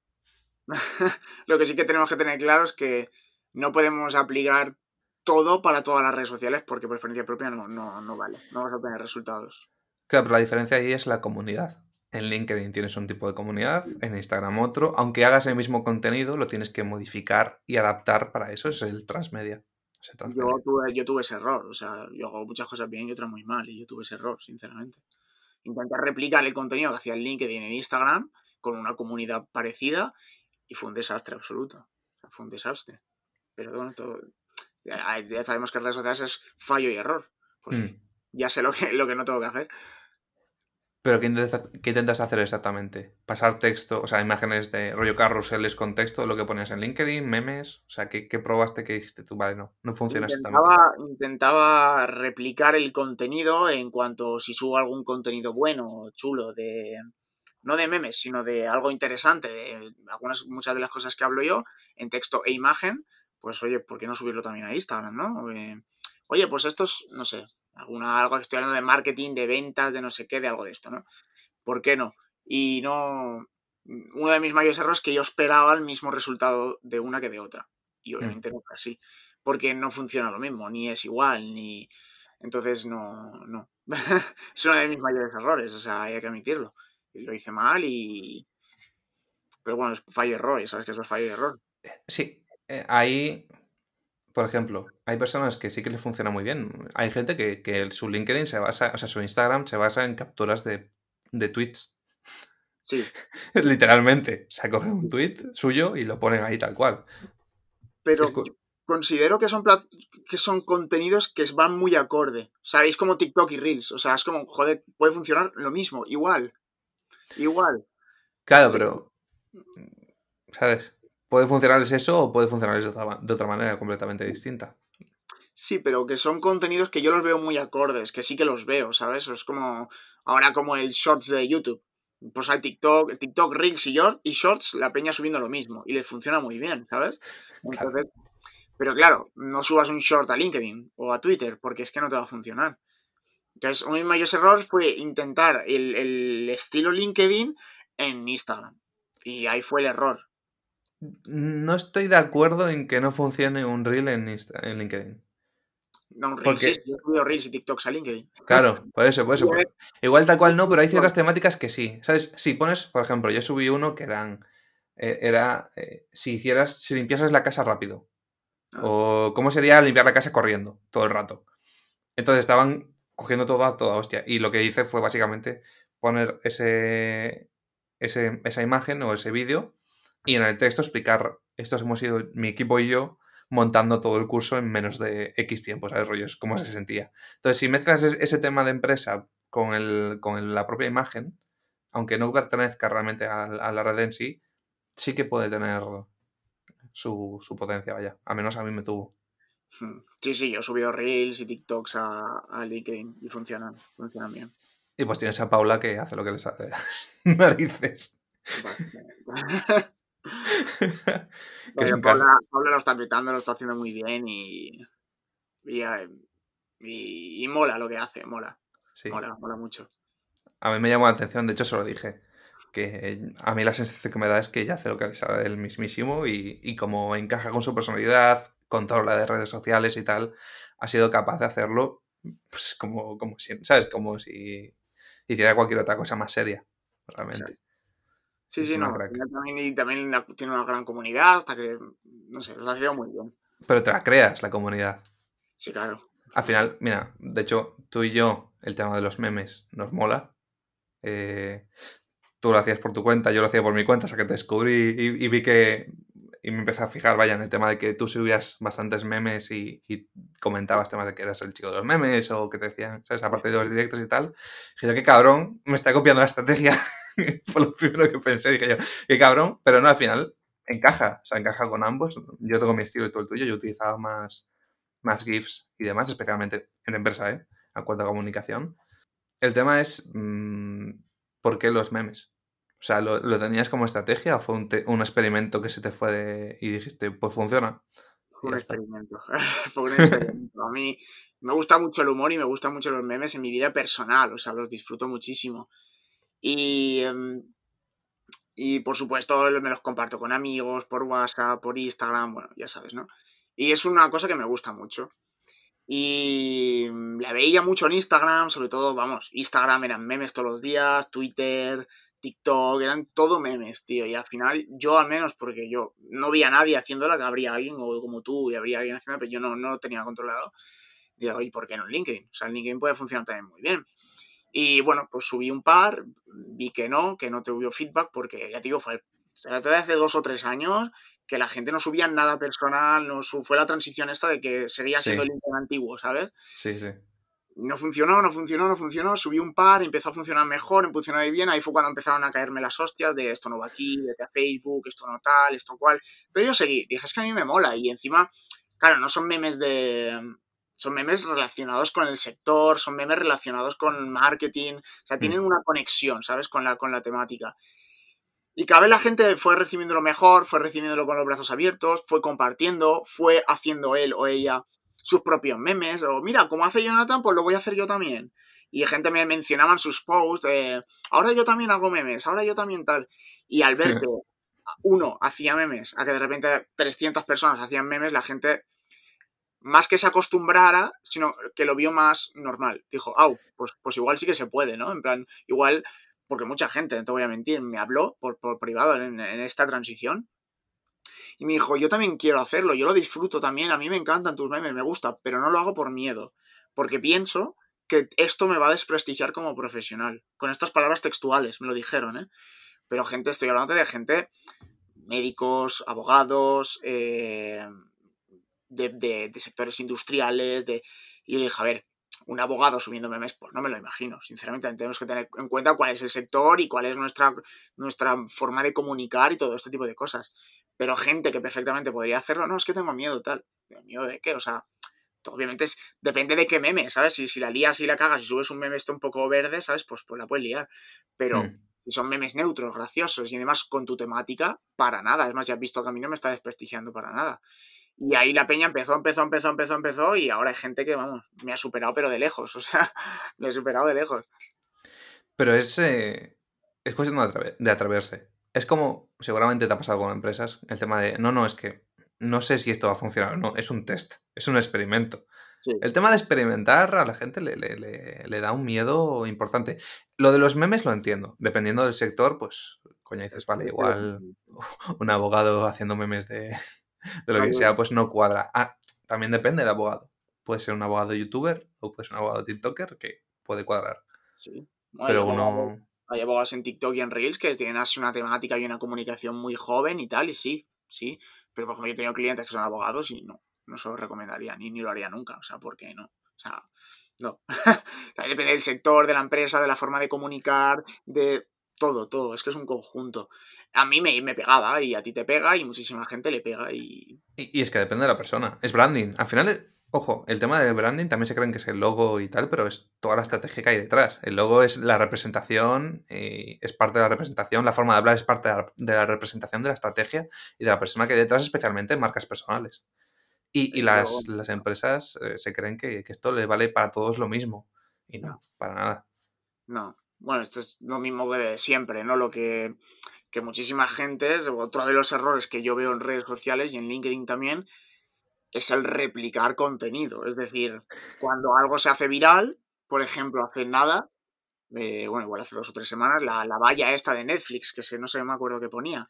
Lo que sí que tenemos que tener claro es que no podemos aplicar todo para todas las redes sociales porque por experiencia propia no, no, no vale. No vamos a obtener resultados. Claro, pero la diferencia ahí es la comunidad. En LinkedIn tienes un tipo de comunidad, en Instagram otro. Aunque hagas el mismo contenido, lo tienes que modificar y adaptar para eso. Es el transmedia. Ese Yo transmedia. tuve, yo tuve ese error. O sea, yo hago muchas cosas bien y otras muy mal. Y yo tuve ese error, sinceramente. Intenté replicar el contenido que hacía en LinkedIn en Instagram con una comunidad parecida y fue un desastre absoluto. O sea, fue un desastre. Pero bueno, todo, ya, ya sabemos que en redes sociales es fallo y error. Pues Hmm. ya sé lo que, lo que no tengo que hacer. ¿Pero qué intentas, qué intentas hacer exactamente? ¿Pasar texto, o sea, imágenes de rollo carruseles con texto, lo que ponías en LinkedIn, memes? O sea, ¿qué, qué probaste que dijiste tú? Vale, no, no funciona exactamente Intentaba, igual. intentaba replicar el contenido en cuanto si subo algún contenido bueno, chulo, de no de memes, sino de algo interesante, de algunas, muchas de las cosas que hablo yo, en texto e imagen, pues oye, ¿por qué no subirlo también a Instagram, no? Eh, oye, pues esto es, no sé, alguna, algo que estoy hablando de marketing, de ventas, de no sé qué, de algo de esto, ¿no? ¿Por qué no? Y no. Uno de mis mayores errores es que yo esperaba el mismo resultado de una que de otra. Y Mm. obviamente no fue así. Porque no funciona lo mismo, ni es igual, ni. Entonces no. no. Es uno de mis mayores errores, o sea, hay que admitirlo. Lo hice mal y. Pero bueno, es fallo y error, y sabes que eso es fallo y error. Sí, eh, ahí, por ejemplo, hay personas que sí que les funciona muy bien. Hay gente que, que su LinkedIn se basa, o sea, su Instagram se basa en capturas de, de tweets. Sí. Literalmente. O sea, cogen un tweet suyo y lo ponen ahí tal cual. Es Pero yo cu- considero que son, plat- que son contenidos que van muy acorde. O sea, es como TikTok y Reels. O sea, es como, joder, puede funcionar lo mismo, igual, igual. Claro, pero, ¿sabes? Puede funcionarles eso o puede funcionarles de otra, ma- de otra manera completamente distinta. Sí, pero que son contenidos que yo los veo muy acordes, que sí que los veo, ¿sabes? Es como ahora como el Shorts de YouTube. Pues hay TikTok, TikTok Reels y Short- y Shorts, la peña subiendo lo mismo y les funciona muy bien, ¿sabes? Claro. Entonces, pero claro, no subas un short a LinkedIn o a Twitter porque es que no te va a funcionar. Entonces, uno de mis mayores errores fue intentar el, el estilo LinkedIn en Instagram. Y ahí fue el error. No estoy de acuerdo en que no funcione un reel en, Insta- en LinkedIn. No, un Reels sí, Porque, sí, yo he subido Reels y TikToks a LinkedIn. claro, por eso, por Y eso. he- por- Igual tal he cual no, pero hay subido- ciertas temáticas que sí. ¿Sabes? Si pones, por ejemplo, yo subí uno que eran. eh, era eh, si hicieras, si limpiases la casa rápido. Ah, O cómo sería limpiar la casa corriendo todo el rato. Entonces estaban cogiendo todo a toda hostia. Y lo que hice fue básicamente poner ese, ese, esa imagen o ese vídeo y en el texto explicar, estos hemos sido mi equipo y yo montando todo el curso en menos de X tiempo, ¿sabes? Rollos, cómo se sentía. Entonces, si mezclas es- ese tema de empresa con, el, con el- la propia imagen, aunque no pertenezca realmente a, a la red en sí, sí que puede tener su, su potencia, vaya. Al menos a mí me tuvo. hmm. Sí, sí, yo he subido Reels y TikToks a, a LinkedIn y funcionan, funcionan bien. Y pues tienes a Paula que hace lo que le sale de las narices. Básicamente. Que es Pero un Paula, caso. Paula lo está petando, lo está haciendo muy bien y, y, eh, y- y mola lo que hace, mola, Sí. mola, mola mucho. A mí me llamó la atención, de hecho se lo dije. Que a mí la sensación que me da es que ella hace lo que le sale del mismísimo y, y como encaja con su personalidad, controla de redes sociales y tal, ha sido capaz de hacerlo pues, como, como si, ¿sabes? Como si hiciera cualquier otra cosa más seria, O sea, realmente. sí, Es sí, una no, crack. también, y también la- tiene una gran comunidad, hasta que, no sé, lo ha hecho muy bien. Pero te la creas, la comunidad. Sí, claro. Al final, mira, de hecho, tú y yo, el tema de los memes nos mola. Eh, tú lo hacías por tu cuenta, yo lo hacía por mi cuenta, hasta que te descubrí y, y vi que. Y me empecé a fijar, vaya, en el tema de que tú subías bastantes memes y, y comentabas temas de que eras el chico de los memes o que te decían, ¿sabes? Aparte de los directos y tal. Dije yo, qué cabrón, me está copiando la estrategia. Fue lo primero que pensé, dije yo, qué cabrón, pero no, al final encaja, o sea, encaja con ambos. Yo tengo mi estilo y tú el tuyo, yo utilizaba más, más GIFs y demás, especialmente en empresa, ¿eh? En cuanto a comunicación. El tema es, mmm, ¿por qué los memes? O sea, ¿lo, lo tenías como estrategia o fue un, te- un experimento que se te fue de- y dijiste, pues funciona? Fue Y un ya está. experimento. Fue un experimento. A mí me gusta mucho el humor y me gustan mucho los memes en mi vida personal, o sea, los disfruto muchísimo. Y, em, y por supuesto me los comparto con amigos, por WhatsApp, por Instagram, bueno, ya sabes, ¿no? Y es una cosa que me gusta mucho. Y mm, la veía mucho en Instagram, sobre todo, vamos, Instagram eran memes todos los días, Twitter, TikTok, eran todo memes, tío. Y al final, yo al menos, porque yo no vi a nadie haciéndola, que habría alguien, o como tú, y habría alguien haciéndola, pero yo no, no lo tenía controlado. Digo, ¿y por qué no en LinkedIn? O sea, en LinkedIn puede funcionar también muy bien. Y bueno, pues subí un par, vi que no, que no te hubo feedback, porque ya te digo, fue, o sea, todavía hace dos o tres años que la gente no subía nada personal, no su- fue la transición esta de que seguía siendo el Sí, LinkedIn antiguo, ¿sabes? sí, sí. No funcionó, no funcionó, no funcionó, subí un par, empezó a funcionar mejor, empezó a funcionar bien, ahí fue cuando empezaron a caerme las hostias de esto no va aquí, vete a Facebook, esto no tal, esto cual, pero yo seguí, dije, es que a mí me mola, y encima, claro, no son memes de... Son memes relacionados con el sector, son memes relacionados con marketing, o sea, tienen Mm. una conexión, ¿sabes? Con la, con la temática. Y cada vez la gente fue recibiéndolo mejor, fue recibiéndolo con los brazos abiertos, fue compartiendo, fue haciendo él o ella sus propios memes, o mira, como hace Jonathan, pues lo voy a hacer yo también. Y gente me mencionaba en sus posts, eh, ahora yo también hago memes, ahora yo también tal. Y al ver que uno hacía memes, a que de repente trescientas personas hacían memes, la gente más que se acostumbrara, sino que lo vio más normal. Dijo, au, pues, pues igual sí que se puede, ¿no? En plan, igual, porque mucha gente, no te voy a mentir, me habló por, por privado en, en esta transición y me dijo, yo también quiero hacerlo, yo lo disfruto también, a mí me encantan tus memes, me gusta, pero no lo hago por miedo, porque pienso que esto me va a desprestigiar como profesional. Con estas palabras textuales, me lo dijeron, ¿eh? Pero gente, estoy hablando de gente, médicos, abogados, eh, de, de, de sectores industriales, de... Y yo le dije, a ver, un abogado subiendo memes, pues no me lo imagino. Sinceramente, tenemos que tener en cuenta cuál es el sector y cuál es nuestra, nuestra forma de comunicar y todo este tipo de cosas. Pero gente que perfectamente podría hacerlo, no, es que tengo miedo, tal. ¿Miedo de qué? O sea, obviamente es, depende de qué meme, ¿sabes? Si, si la lías y la cagas y subes un meme este un poco verde, ¿sabes? Pues, pues la puedes liar. Pero Mm. si son memes neutros, graciosos y además con tu temática, para nada. Es más, ya has visto que a mí no me está desprestigiando para nada. Y ahí la peña empezó, empezó, empezó, empezó, empezó y ahora hay gente que, vamos, me ha superado pero de lejos, o sea, me he superado de lejos. Pero es, eh, es cuestión de, atreve- de atreverse. Es como, seguramente te ha pasado con empresas, el tema de, no, no, es que no sé si esto va a funcionar o no, es un test, es un experimento. Sí. El tema de experimentar a la gente le, le- le- le da un miedo importante. Lo de los memes lo entiendo. Dependiendo del sector, pues, coño, dices, Es que vale, es que- igual un abogado haciendo memes de, de lo no, que yo- sea, pues no cuadra. Ah, también depende del abogado. Puede ser un abogado youtuber o puede ser un abogado tiktoker que puede cuadrar. sí. No, hay Pero abogados, uno... hay abogados en TikTok y en Reels que tienen así una temática y una comunicación muy joven y tal, y sí, sí. Pero por ejemplo, yo he tenido clientes que son abogados y no, no se lo recomendaría, ni, ni lo haría nunca. O sea, ¿por qué no? O sea, no. También depende del sector, de la empresa, de la forma de comunicar, de todo, todo. Es que es un conjunto. A mí me, me pegaba y a ti te pega y muchísima gente le pega y... Y, y es que depende de la persona. Es branding. Al final, es- ojo, el tema del branding también se creen que es el logo y tal, pero es toda la estrategia que hay detrás. El logo es la representación, eh, es parte de la representación, la forma de hablar es parte de la, de la representación de la estrategia y de la persona que hay detrás, especialmente en marcas personales. Y, y Desde luego, las, las empresas eh, se creen que, que esto le vale para todos lo mismo. Y no, no, para nada. no. Bueno, esto es lo mismo que de siempre, ¿no? Lo que, que muchísima gente, es otro de los errores que yo veo en redes sociales y en LinkedIn también, es el replicar contenido. Es decir, cuando algo se hace viral, por ejemplo, hace nada, eh, bueno, igual hace dos o tres semanas, la, la valla esta de Netflix, que se, no sé, no me acuerdo qué ponía.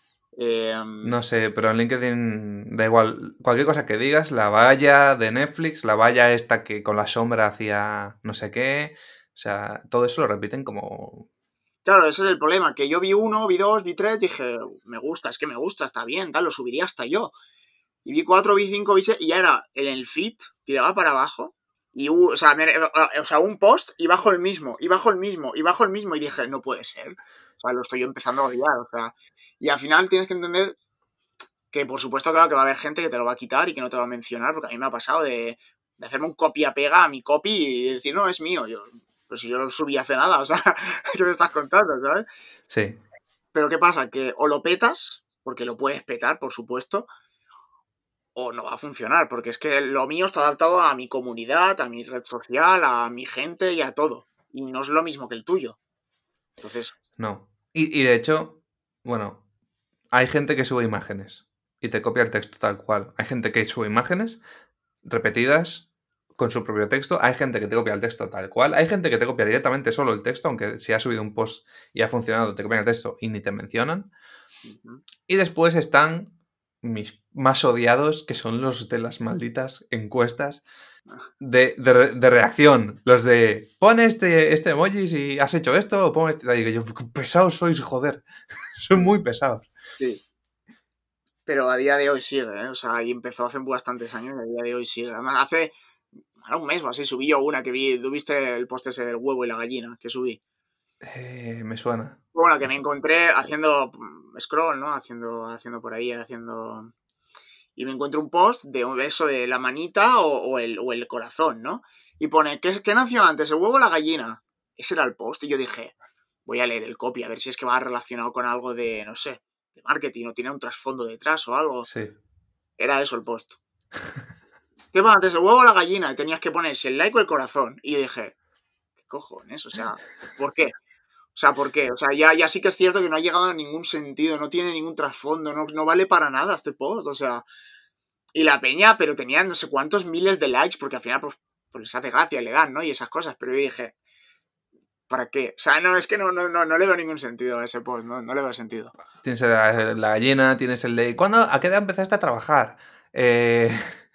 Eh, No sé, pero en LinkedIn da igual. Cualquier cosa que digas, la valla de Netflix, la valla esta que con la sombra hacía no sé qué. O sea, todo eso lo repiten como... claro, ese es el problema, que yo vi uno, vi dos, vi tres, dije, me gusta, es que me gusta, está bien, tal, lo subiría hasta yo. Y vi cuatro, vi cinco, vi seis, y ya era en el feed, tiraba para abajo. Y, uh, o, sea, me, o sea, un post y bajo el mismo, y bajo el mismo, y bajo el mismo, y dije, no puede ser. O sea, lo estoy empezando a odiar, o sea. Y al final tienes que entender que, por supuesto, claro que va a haber gente que te lo va a quitar y que no te va a mencionar, porque a mí me ha pasado de, de hacerme un copia-pega a mi copy y decir, no, es mío. Yo, pero si yo lo subí hace nada, o sea, ¿qué me estás contando, sabes? Sí, Pero ¿qué pasa? Que o lo petas, porque lo puedes petar, por supuesto, o no va a funcionar, porque es que lo mío está adaptado a mi comunidad, a mi red social, a mi gente y a todo. Y no es lo mismo que el tuyo. Entonces, no. Y, y de hecho, bueno, hay gente que sube imágenes y te copia el texto tal cual. Hay gente que sube imágenes repetidas con su propio texto. Hay gente que te copia el texto tal cual. Hay gente que te copia directamente solo el texto, aunque si ha subido un post y ha funcionado, te copian el texto y ni te mencionan. uh-huh. Y después están mis más odiados, que son los de las malditas encuestas de, de, de reacción. Los de, pon este, este emoji si has hecho esto, o pon este... Y yo, pesados sois, joder. Son muy pesados. Sí. Pero a día de hoy sigue, ¿eh? O sea, ahí empezó hace bastantes años y a día de hoy sigue. Además, hace, Ahora un mes o así subí yo una que vi, ¿tú viste el post ese del huevo y la gallina que subí? Eh, me suena. Bueno, que me encontré haciendo scroll, ¿no? Haciendo, haciendo por ahí, haciendo... Y me encuentro un post de eso de la manita o, o, el, o el corazón, ¿no? Y pone, ¿qué, ¿qué nació antes, el huevo o la gallina? Ese era el post. Y yo dije, voy a leer el copy, a ver si es que va relacionado con algo de, no sé, de marketing o tiene un trasfondo detrás o algo. Sí. Era eso el post. ¿Qué va antes, el huevo o la gallina? Y tenías que ponerse el like o el corazón. Y yo dije, ¿qué cojones? O sea, ¿por qué? O sea, ¿por qué? O sea, ya, ya sí que es cierto que no ha llegado a ningún sentido, no tiene ningún trasfondo, no, no vale para nada este post, o sea... Y la peña, pero tenía no sé cuántos miles de likes, porque al final pues, pues les hace gracia, le dan, ¿no? Y esas cosas, pero yo dije, ¿para qué? O sea, no, es que no, no, no, no le veo ningún sentido a ese post, no, no le veo sentido. Tienes la, la gallina, tienes el de... ¿Cuándo? ¿A qué edad empezaste a trabajar? Eh...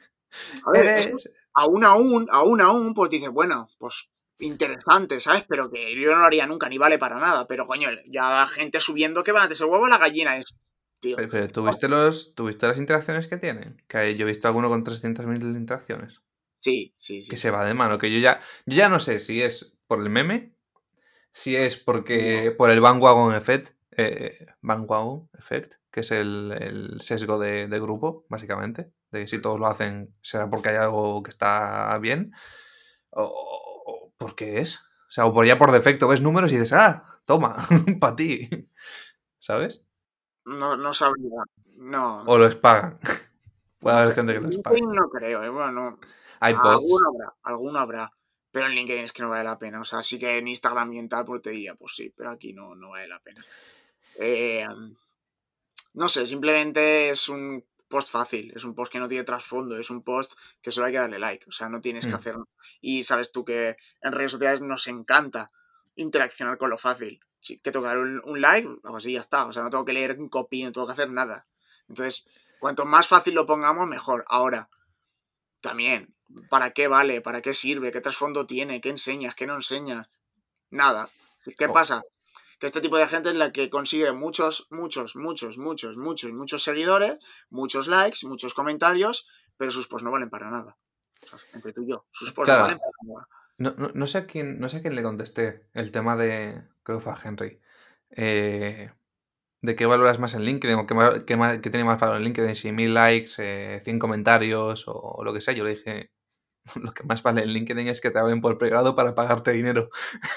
A ver, Eres... esto, aún aún, aún aún, pues dices, bueno, pues interesante, ¿sabes? Pero que yo no lo haría nunca, ni vale para nada. Pero, coño, ya gente subiendo que va antes el huevo o la gallina. Es, tío. Pero, pero ¿tuviste, los, ¿tuviste las interacciones que tienen? Que yo he visto alguno con trescientas mil interacciones. Sí, sí, sí. Que sí. se va de mano. Que yo ya, yo ya no sé si es por el meme, si es porque no. por el bandwagon effect, eh, bandwagon effect, que es el, el sesgo de, de grupo, básicamente. De si todos lo hacen, será porque hay algo que está bien. O, o ¿por qué es? O sea, o por ya por defecto ves números y dices, ah, toma, para ti. ¿Sabes? No, no sabría. No. O los pagan. Puede no haber creo. gente que los LinkedIn pague. no creo, ¿eh? Bueno, no. Hay bots. Alguno habrá, alguno habrá. Pero en LinkedIn es que no vale la pena. O sea, sí que en Instagram y en tal, pues te diría, pues sí, pero aquí no, no vale la pena. Eh, no sé, simplemente es un post fácil, es un post que no tiene trasfondo, es un post que solo hay que darle like, o sea, no tienes mm. que hacerlo. Y sabes tú que en redes sociales nos encanta interaccionar con lo fácil. Sí, que tengo que dar un, un like, algo así, ya está. O sea, no tengo que leer un copy, no tengo que hacer nada. Entonces, cuanto más fácil lo pongamos, mejor. Ahora, también, ¿para qué vale? ¿Para qué sirve? ¿Qué trasfondo tiene? ¿Qué enseñas? ¿Qué no enseñas? Nada. ¿Qué oh. pasa? Que este tipo de gente es la que consigue muchos, muchos, muchos, muchos, muchos, muchos seguidores, muchos likes, muchos comentarios, pero sus posts no valen para nada. O sea, entre tú y yo, sus posts claro. no valen para nada. No, no, no, sé a quién, no sé a quién le contesté el tema de, creo que fue a Henry, eh, de qué valoras más en LinkedIn o qué, qué, qué tiene más valor en LinkedIn, si mil likes, eh, cien comentarios o, o lo que sea. Yo le dije, lo que más vale en LinkedIn es que te hablen por privado para pagarte dinero.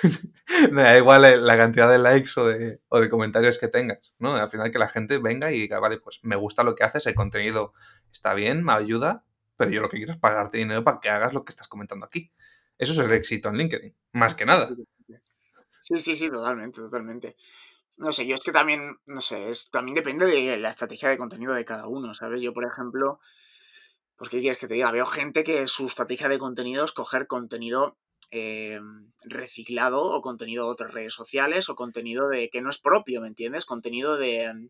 Me da igual la cantidad de likes o de, o de comentarios que tengas, ¿no? Al final que la gente venga y diga, vale, pues me gusta lo que haces, el contenido está bien, me ayuda, pero yo lo que quiero es pagarte dinero para que hagas lo que estás comentando aquí. Eso es el éxito en LinkedIn, más que nada. Sí, sí, sí, totalmente, totalmente. No sé, yo es que también, no sé, es, también depende de la estrategia de contenido de cada uno, ¿sabes? Yo, por ejemplo, pues ¿qué quieres que te diga? Veo gente que su estrategia de contenido es coger contenido eh, reciclado o contenido de otras redes sociales o contenido de que no es propio, ¿me entiendes? Contenido de,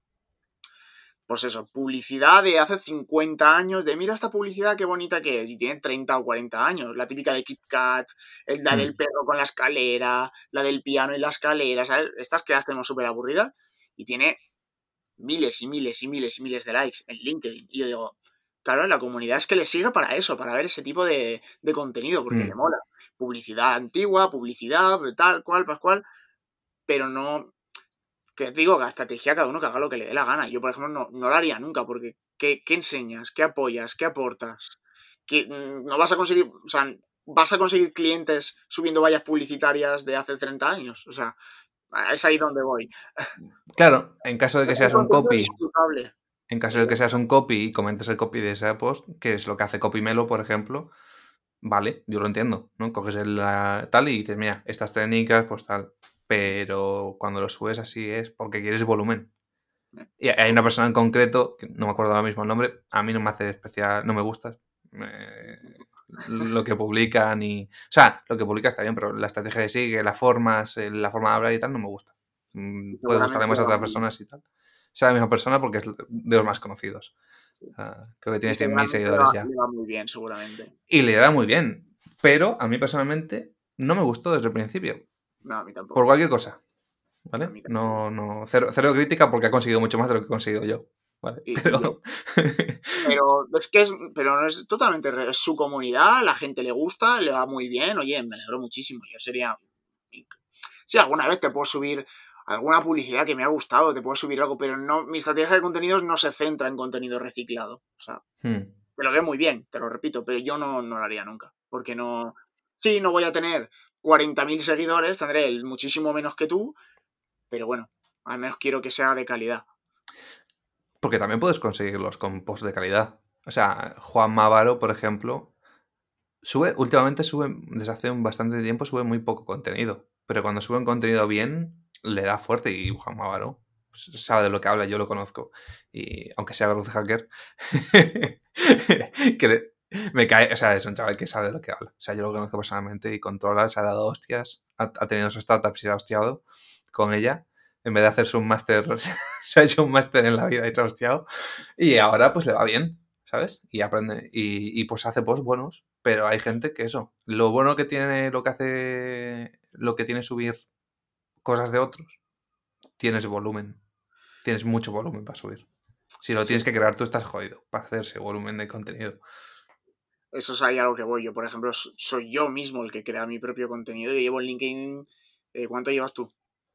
pues eso, publicidad de hace cincuenta años, de mira esta publicidad qué bonita que es, y tiene treinta o cuarenta años, la típica de Kit Kat, la del perro con la escalera, la del piano y la escalera, ¿sabes? Estas que las tenemos súper aburridas y tiene miles y miles y miles y miles de likes en LinkedIn. Y yo digo, claro, la comunidad es que le sigue para eso, para ver ese tipo de, de contenido, porque mm. le mola. Publicidad antigua, publicidad, tal, cual, pascual, pero no... Que digo, que la estrategia cada uno que haga lo que le dé la gana. Yo, por ejemplo, no, no lo haría nunca, porque ¿qué, qué enseñas? ¿Qué apoyas? ¿Qué aportas? Que no vas a conseguir, o sea, vas a conseguir clientes subiendo vallas publicitarias de hace treinta años. O sea, es ahí donde voy. Claro, en caso de que seas un copy. Disfrutable. En caso de que seas un copy y comentes el copy de ese post, que es lo que hace Copymelo, por ejemplo, vale, yo lo entiendo, ¿no? Coges el uh, tal y dices, mira, estas técnicas, pues tal. Pero cuando lo subes así es porque quieres volumen. Y hay una persona en concreto, que no me acuerdo ahora mismo el nombre, a mí no me hace especial, no me gusta eh, lo que publican y... O sea, lo que publica está bien, pero la estrategia que sigue, las formas, la forma de hablar y tal, no me gusta. Mm, puede gustarle más a otras personas y tal. Sea la misma persona porque es de los más conocidos. Sí. Uh, creo que tiene cien mil seguidores ya. Le va muy bien, seguramente. Y le va muy bien, pero a mí personalmente no me gustó desde el principio. No, a mí tampoco. Por cualquier cosa, ¿vale? No, no, cero, cero crítica porque ha conseguido mucho más de lo que he conseguido yo, Vale, Y, y bien. pero... Pero es que es, pero no es totalmente, re- es su comunidad, la gente le gusta, le va muy bien, oye, me alegro muchísimo. Yo sería, sí, alguna vez te puedo subir alguna publicidad que me ha gustado, te puedo subir algo, pero no, mi estrategia de contenidos no se centra en contenido reciclado. O sea, Hmm. me lo veo muy bien, te lo repito, pero yo no, no lo haría nunca. Porque no, sí, no voy a tener cuarenta mil seguidores, tendré el muchísimo menos que tú, pero bueno, al menos quiero que sea de calidad. Porque también puedes conseguirlos con posts de calidad. O sea, Juan Mávaro, por ejemplo, sube, últimamente sube, desde hace un bastante tiempo, sube muy poco contenido. Pero cuando sube un contenido bien, le da fuerte. Y Juan Mávaro sabe de lo que habla, yo lo conozco. Y aunque sea growth hacker, que le- me cae, o sea, es un chaval que sabe de lo que habla. O sea, yo lo conozco personalmente y controla, se ha dado hostias, ha, ha tenido su startup y se ha hostiado con ella. En vez de hacerse un máster, se ha hecho un máster en la vida y se ha hostiado. Y ahora pues le va bien, ¿sabes? Y aprende, y, y pues hace posts buenos. Pero hay gente que eso, lo bueno que tiene, lo que hace, lo que tiene subir cosas de otros, tienes volumen. Tienes mucho volumen para subir. Si lo tienes Sí, que crear tú, estás jodido para hacer ese volumen de contenido. eso es ahí a lo que voy. Yo, por ejemplo, s- soy yo mismo el que crea mi propio contenido. Yo llevo en LinkedIn. eh, ¿Cuánto llevas tú?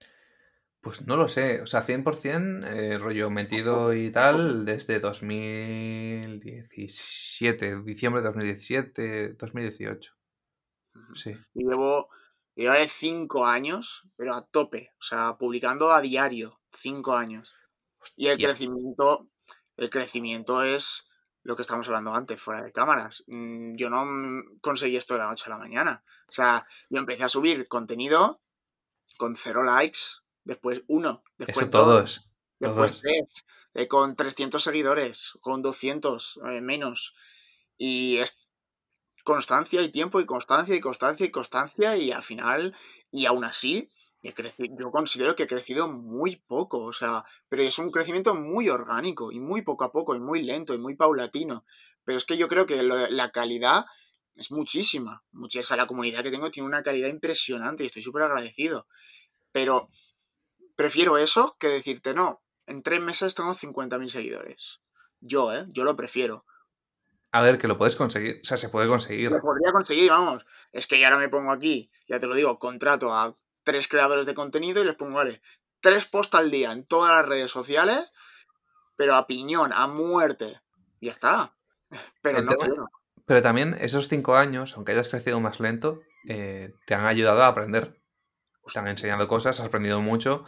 Pues no lo sé, o sea, cien por ciento eh, rollo metido y tal desde dos mil diecisiete, diciembre de dos mil diecisiete, dos mil dieciocho. Ujú. Sí. Y llevo, llevaré cinco años, pero a tope. O sea, publicando a diario. Cinco años. Y el Hostia. crecimiento, el crecimiento es lo que estamos hablando antes, fuera de cámaras. Mm, Yo no mm, conseguí esto de la noche a la mañana. O sea, yo empecé a subir contenido con cero likes, después uno, Eso después dos, todos, después todos. tres, eh, con trescientos seguidores, con doscientos eh, menos. Y es constancia y tiempo y constancia y constancia y constancia y al final, y aún así, he crecido, yo considero que he crecido muy poco, o sea, pero es un crecimiento muy orgánico y muy poco a poco y muy lento y muy paulatino. Pero es que yo creo que lo- la calidad es muchísima. Mucha, o sea, la comunidad que tengo tiene una calidad impresionante y estoy súper agradecido. Pero prefiero eso que decirte, no, en tres meses tengo cincuenta mil seguidores. Yo, ¿eh? Yo lo prefiero. A ver, que lo puedes conseguir, o sea, se puede Lo conseguir. podría conseguir, vamos. Es que ya ahora me pongo aquí, ya te lo digo, contrato a tres creadores de contenido y les pongo, vale, tres posts al día en todas las redes sociales, pero a piñón, a muerte. Ya está. Pero El no tema, quiero. pero también esos cinco años, aunque hayas crecido más lento, eh, te han ayudado a aprender. Te han Hostia. enseñado cosas, has aprendido mucho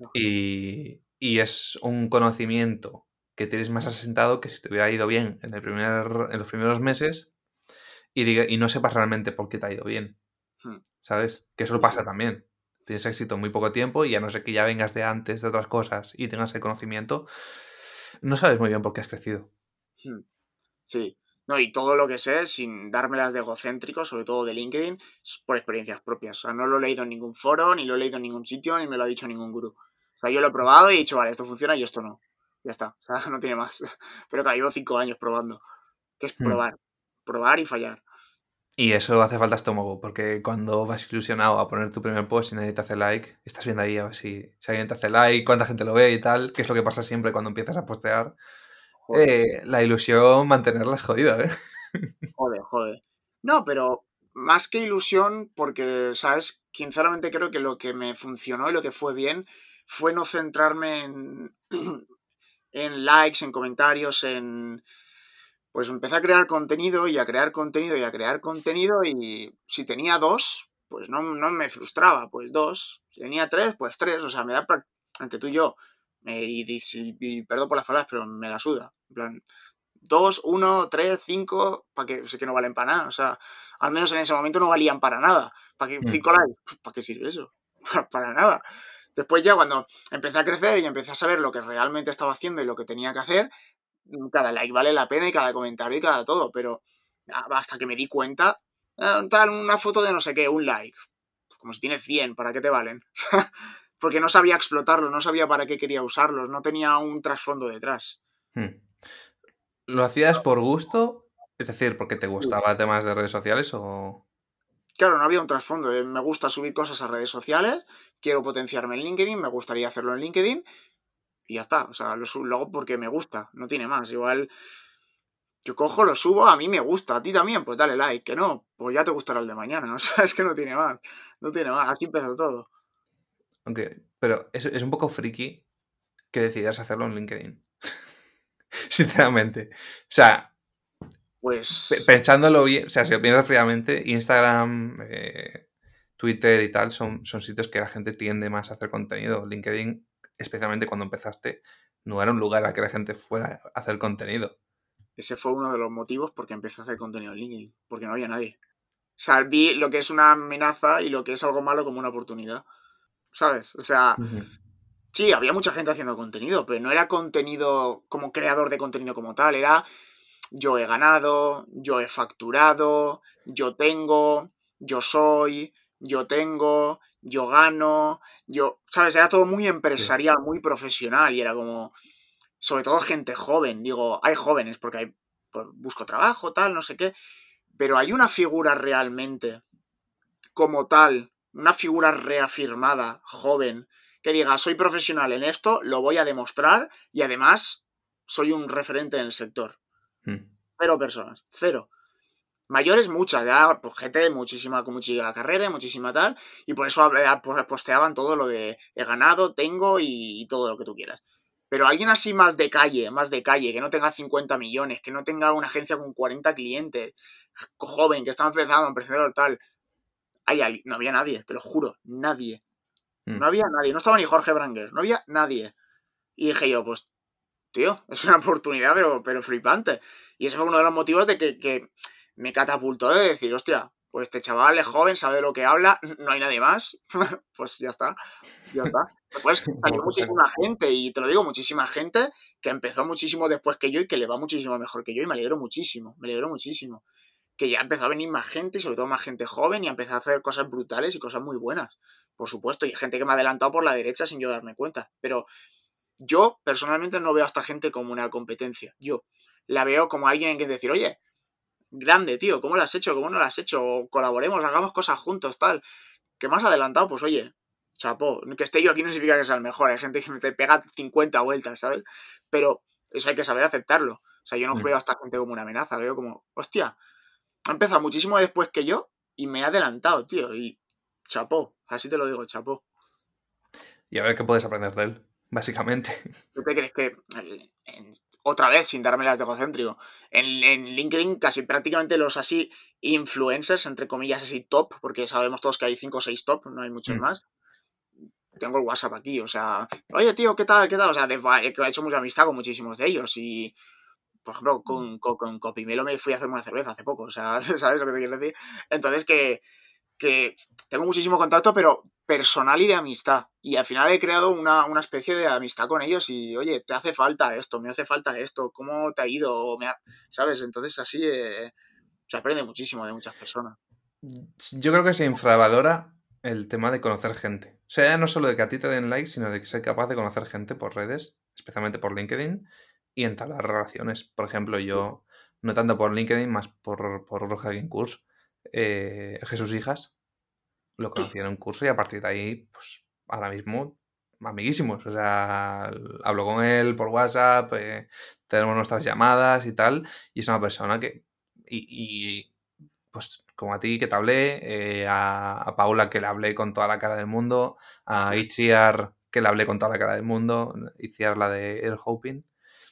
y, y es un conocimiento que tienes más asentado que si te hubiera ido bien en, el primer, en los primeros meses y, diga- y no sepas realmente por qué te ha ido bien, Hmm. ¿sabes? Que eso Sí, pasa sí. también. Tienes éxito en muy poco tiempo y a no ser que ya vengas de antes de otras cosas y tengas el conocimiento, no sabes muy bien por qué has crecido. Hmm. Sí. No, y todo lo que sé, sin dármelas de egocéntrico, sobre todo de LinkedIn, es por experiencias propias. O sea, no lo he leído en ningún foro, ni lo he leído en ningún sitio, ni me lo ha dicho ningún gurú. O sea, yo lo he probado y he dicho, vale, esto funciona y esto no. Ya está. O sea, no tiene más. Pero claro, llevo cinco años probando. Que es Hmm. probar. Probar y fallar. Y eso hace falta estómago, porque cuando vas ilusionado a poner tu primer post y nadie te hace like, estás viendo ahí a ver si, si alguien te hace like, cuánta gente lo ve y tal, que es lo que pasa siempre cuando empiezas a postear. Joder, sí. Eh, la ilusión, mantenerla es jodida, ¿eh? Joder, joder. No, pero más que ilusión, porque, ¿sabes? Sinceramente creo que lo que me funcionó y lo que fue bien fue no centrarme en, en likes, en comentarios, en... Pues empecé a crear contenido y a crear contenido y a crear contenido y si tenía dos, pues no, no me frustraba, pues dos. Si tenía tres, pues tres. O sea, me da... prac- Entre tú y yo. eh, y, dis- y perdón por las palabras, pero me la suda. En plan, dos, uno, tres, cinco, para que sé que no valen para nada. O sea, al menos en ese momento no valían para nada. ¿Para qué Mm. cinco likes? ¿Para qué sirve eso? Para, para nada. Después ya cuando empecé a crecer y empecé a saber lo que realmente estaba haciendo y lo que tenía que hacer, cada like vale la pena y cada comentario y cada todo, pero hasta que me di cuenta, eh, tal, una foto de no sé qué, un like. Como si tienes cien, ¿para qué te valen? Porque no sabía explotarlos, no sabía para qué quería usarlos, no tenía un trasfondo detrás. Mm. ¿Lo hacías por gusto? Es decir, porque te Sí. gustaba temas de redes sociales o...? Claro, no había un trasfondo. eh, Me gusta subir cosas a redes sociales, quiero potenciarme en LinkedIn, me gustaría hacerlo en LinkedIn y ya está. O sea, lo, lo hago porque me gusta, no tiene más. Igual yo cojo, lo subo, a mí me gusta, a ti también, pues dale like, que no, pues ya te gustará el de mañana. O sea, es que no tiene más, no tiene más, así empezó todo. Aunque, pero es, es un poco friki que decidas hacerlo en LinkedIn. Sinceramente. O sea, Pues pensándolo bien, o sea, si lo piensas fríamente, Instagram, eh, Twitter y tal son, son sitios que la gente tiende más a hacer contenido. LinkedIn, especialmente cuando empezaste, no era un lugar al que la gente fuera a hacer contenido. ese fue uno de los motivos por qué empecé a hacer contenido en LinkedIn, porque no había nadie. O sea, vi lo que es una amenaza y lo que es algo malo como una oportunidad. ¿Sabes? O sea, Uh-huh. sí, había mucha gente haciendo contenido, pero no era contenido como creador de contenido como tal, era yo he ganado, yo he facturado, yo tengo, yo soy, yo tengo, yo gano, yo, ¿sabes? Era todo muy Sí. empresarial, muy profesional y era como, sobre todo gente joven, digo, hay jóvenes porque hay, pues, busco trabajo, tal, no sé qué, pero hay una figura realmente como tal, una figura reafirmada, joven, que diga, soy profesional en esto, lo voy a demostrar y además soy un referente en el sector. Mm. Cero personas, cero. Mayores muchas, ya, pues gente de muchísima, con muchísima carrera, muchísima tal, y por eso posteaban todo lo de he ganado, tengo y, y todo lo que tú quieras. Pero alguien así más de calle, más de calle, que no tenga cincuenta millones, que no tenga una agencia con cuarenta clientes, joven, que está empezando, emprendedor tal, hay, no había nadie, te lo juro, nadie. No Mm. había nadie, no estaba ni Jorge Branger, no había nadie. Y dije yo, pues, tío, es una oportunidad, pero, pero flipante. Y ese fue uno de los motivos de que, que me catapultó de decir, hostia, pues este chaval es joven, sabe de lo que habla, no hay nadie más. Pues ya está, ya está. Después salió Como por saco. muchísima gente, y te lo digo, muchísima gente que empezó muchísimo después que yo y que le va muchísimo mejor que yo, y me alegro muchísimo, me alegro muchísimo. Que ya empezó a venir más gente, y sobre todo más gente joven, y a empezar a hacer cosas brutales y cosas muy buenas. Por supuesto, y gente que me ha adelantado por la derecha sin yo darme cuenta. Pero yo, personalmente, no veo a esta gente como una competencia. Yo la veo como alguien en que decir, oye, grande, tío, ¿cómo lo has hecho? ¿Cómo no lo has hecho? O colaboremos, hagamos cosas juntos, tal. ¿Qué más adelantado? Pues oye, chapó. Que esté yo aquí no significa que sea el mejor. Hay gente que me te pega cincuenta vueltas, ¿sabes? Pero eso hay que saber aceptarlo. O sea, yo no Mm. veo a esta gente como una amenaza. Veo como, hostia, ha empezado muchísimo después que yo y me ha adelantado, tío. Y chapó. Así te lo digo, chapó. Y a ver qué puedes aprender de él, básicamente. ¿Tú te crees que, en, otra vez, sin dármelas de egocéntrico, en, en LinkedIn casi prácticamente los así influencers, entre comillas, así top, porque sabemos todos que hay cinco o seis top, no hay muchos Mm. más? Tengo el WhatsApp aquí, o sea, oye, tío, ¿qué tal? ¿Qué tal? O sea, de, he hecho mucha amistad con muchísimos de ellos y, por ejemplo, con, con, con Copimelo me fui a hacer una cerveza hace poco, o sea, ¿sabes lo que te quiero decir? Entonces, que, que tengo muchísimo contacto, pero personal y de amistad. Y al final he creado una, una especie de amistad con ellos y, oye, te hace falta esto, me hace falta esto, ¿cómo te ha ido? Me ha... ¿Sabes? Entonces así eh, se aprende muchísimo de muchas personas. Yo creo que se infravalora el tema de conocer gente. O sea, ya no solo de que a ti te den likes, sino de que ser capaz de conocer gente por redes, especialmente por LinkedIn, y entablar relaciones. Por ejemplo, yo, no tanto por LinkedIn, más por, por Hacking Course, eh, Jesús Hijas, lo conocí en un curso y a partir de ahí, pues ahora mismo, amiguísimos. O sea, hablo con él por WhatsApp, eh, tenemos nuestras llamadas y tal, y es una persona que... Y, y pues como a ti que te hablé, eh, a, a Paula que le hablé con toda la cara del mundo, a Itziar que le hablé con toda la cara del mundo, Itziar la de Air Hoping,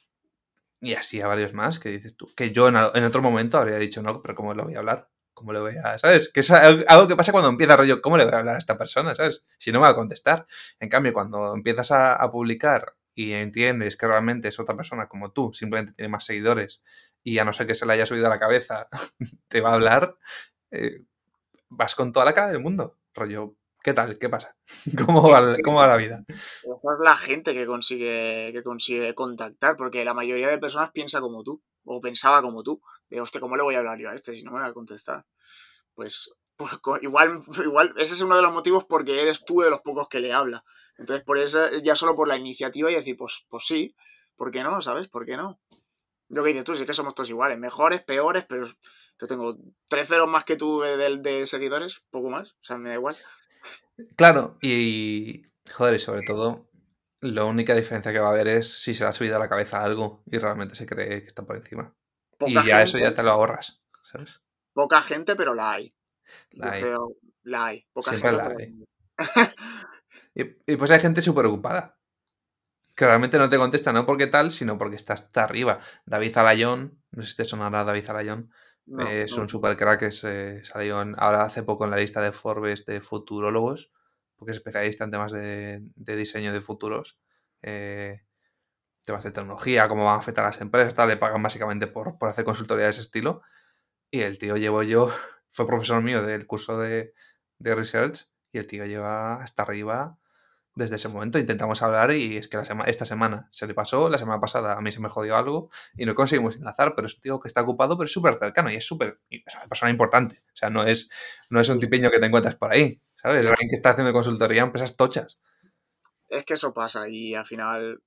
y así a varios más que dices tú, que yo en, en otro momento habría dicho no, pero ¿cómo le voy a hablar? ¿Cómo le voy a...? ¿Sabes? Que es algo que pasa cuando empieza rollo, ¿cómo le voy a hablar a esta persona? ¿Sabes? Si no me va a contestar. En cambio, cuando empiezas a, a publicar y entiendes que realmente es otra persona como tú, simplemente tiene más seguidores y a no ser que se le haya subido a la cabeza, te va a hablar, eh, vas con toda la cara del mundo. Rollo, ¿qué tal? ¿Qué pasa? ¿Cómo va, cómo va la vida? Esa es la gente que consigue, que consigue contactar, porque la mayoría de personas piensa como tú, o pensaba como tú. De, hostia, ¿cómo le voy a hablar yo a este si no me va a contestar? Pues, pues igual, igual, ese es uno de los motivos porque eres tú de los pocos que le habla. Entonces, por eso, ya solo por la iniciativa y decir, pues, pues sí, ¿por qué no? ¿Sabes? ¿Por qué no? Lo que dices tú, sí que somos todos iguales, mejores, peores, pero yo tengo tres ceros más que tú de, de, de seguidores, poco más, o sea, me da igual. Claro, y joder, y sobre todo La única diferencia que va a haber es si se le ha subido a la cabeza algo y realmente se cree que está por encima. Poca Y ya eso gente, ya te lo ahorras, ¿sabes? poca gente, pero la hay. La Yo hay. creo, la hay. Poca Siempre gente, la pero hay. la hay. Y, y pues hay gente súper ocupada. Que realmente no te contesta, no porque tal, sino porque está hasta arriba. David Alayón, no sé si te sonará David Alayón, No, eh, es no. un super crack que se salió en- ahora hace poco en la lista de Forbes de futurólogos, porque es especialista en temas de, de diseño de futuros, eh, temas de tecnología, cómo van a afectar a las empresas, tal, le pagan básicamente por, por hacer consultoría de ese estilo. Y el tío llevo yo, fue profesor mío del curso de, de research, y el tío lleva hasta arriba desde ese momento. Intentamos hablar y es que la sema esta semana se le pasó, la semana pasada a mí se me jodió algo y no conseguimos enlazar, pero es un tío que está ocupado, pero es súper cercano y es súper, es una persona importante. O sea, no es, no es un Sí, sí. tipeño que te encuentras por ahí, ¿sabes? Es No, alguien que está haciendo consultoría a empresas tochas. es que eso pasa y al final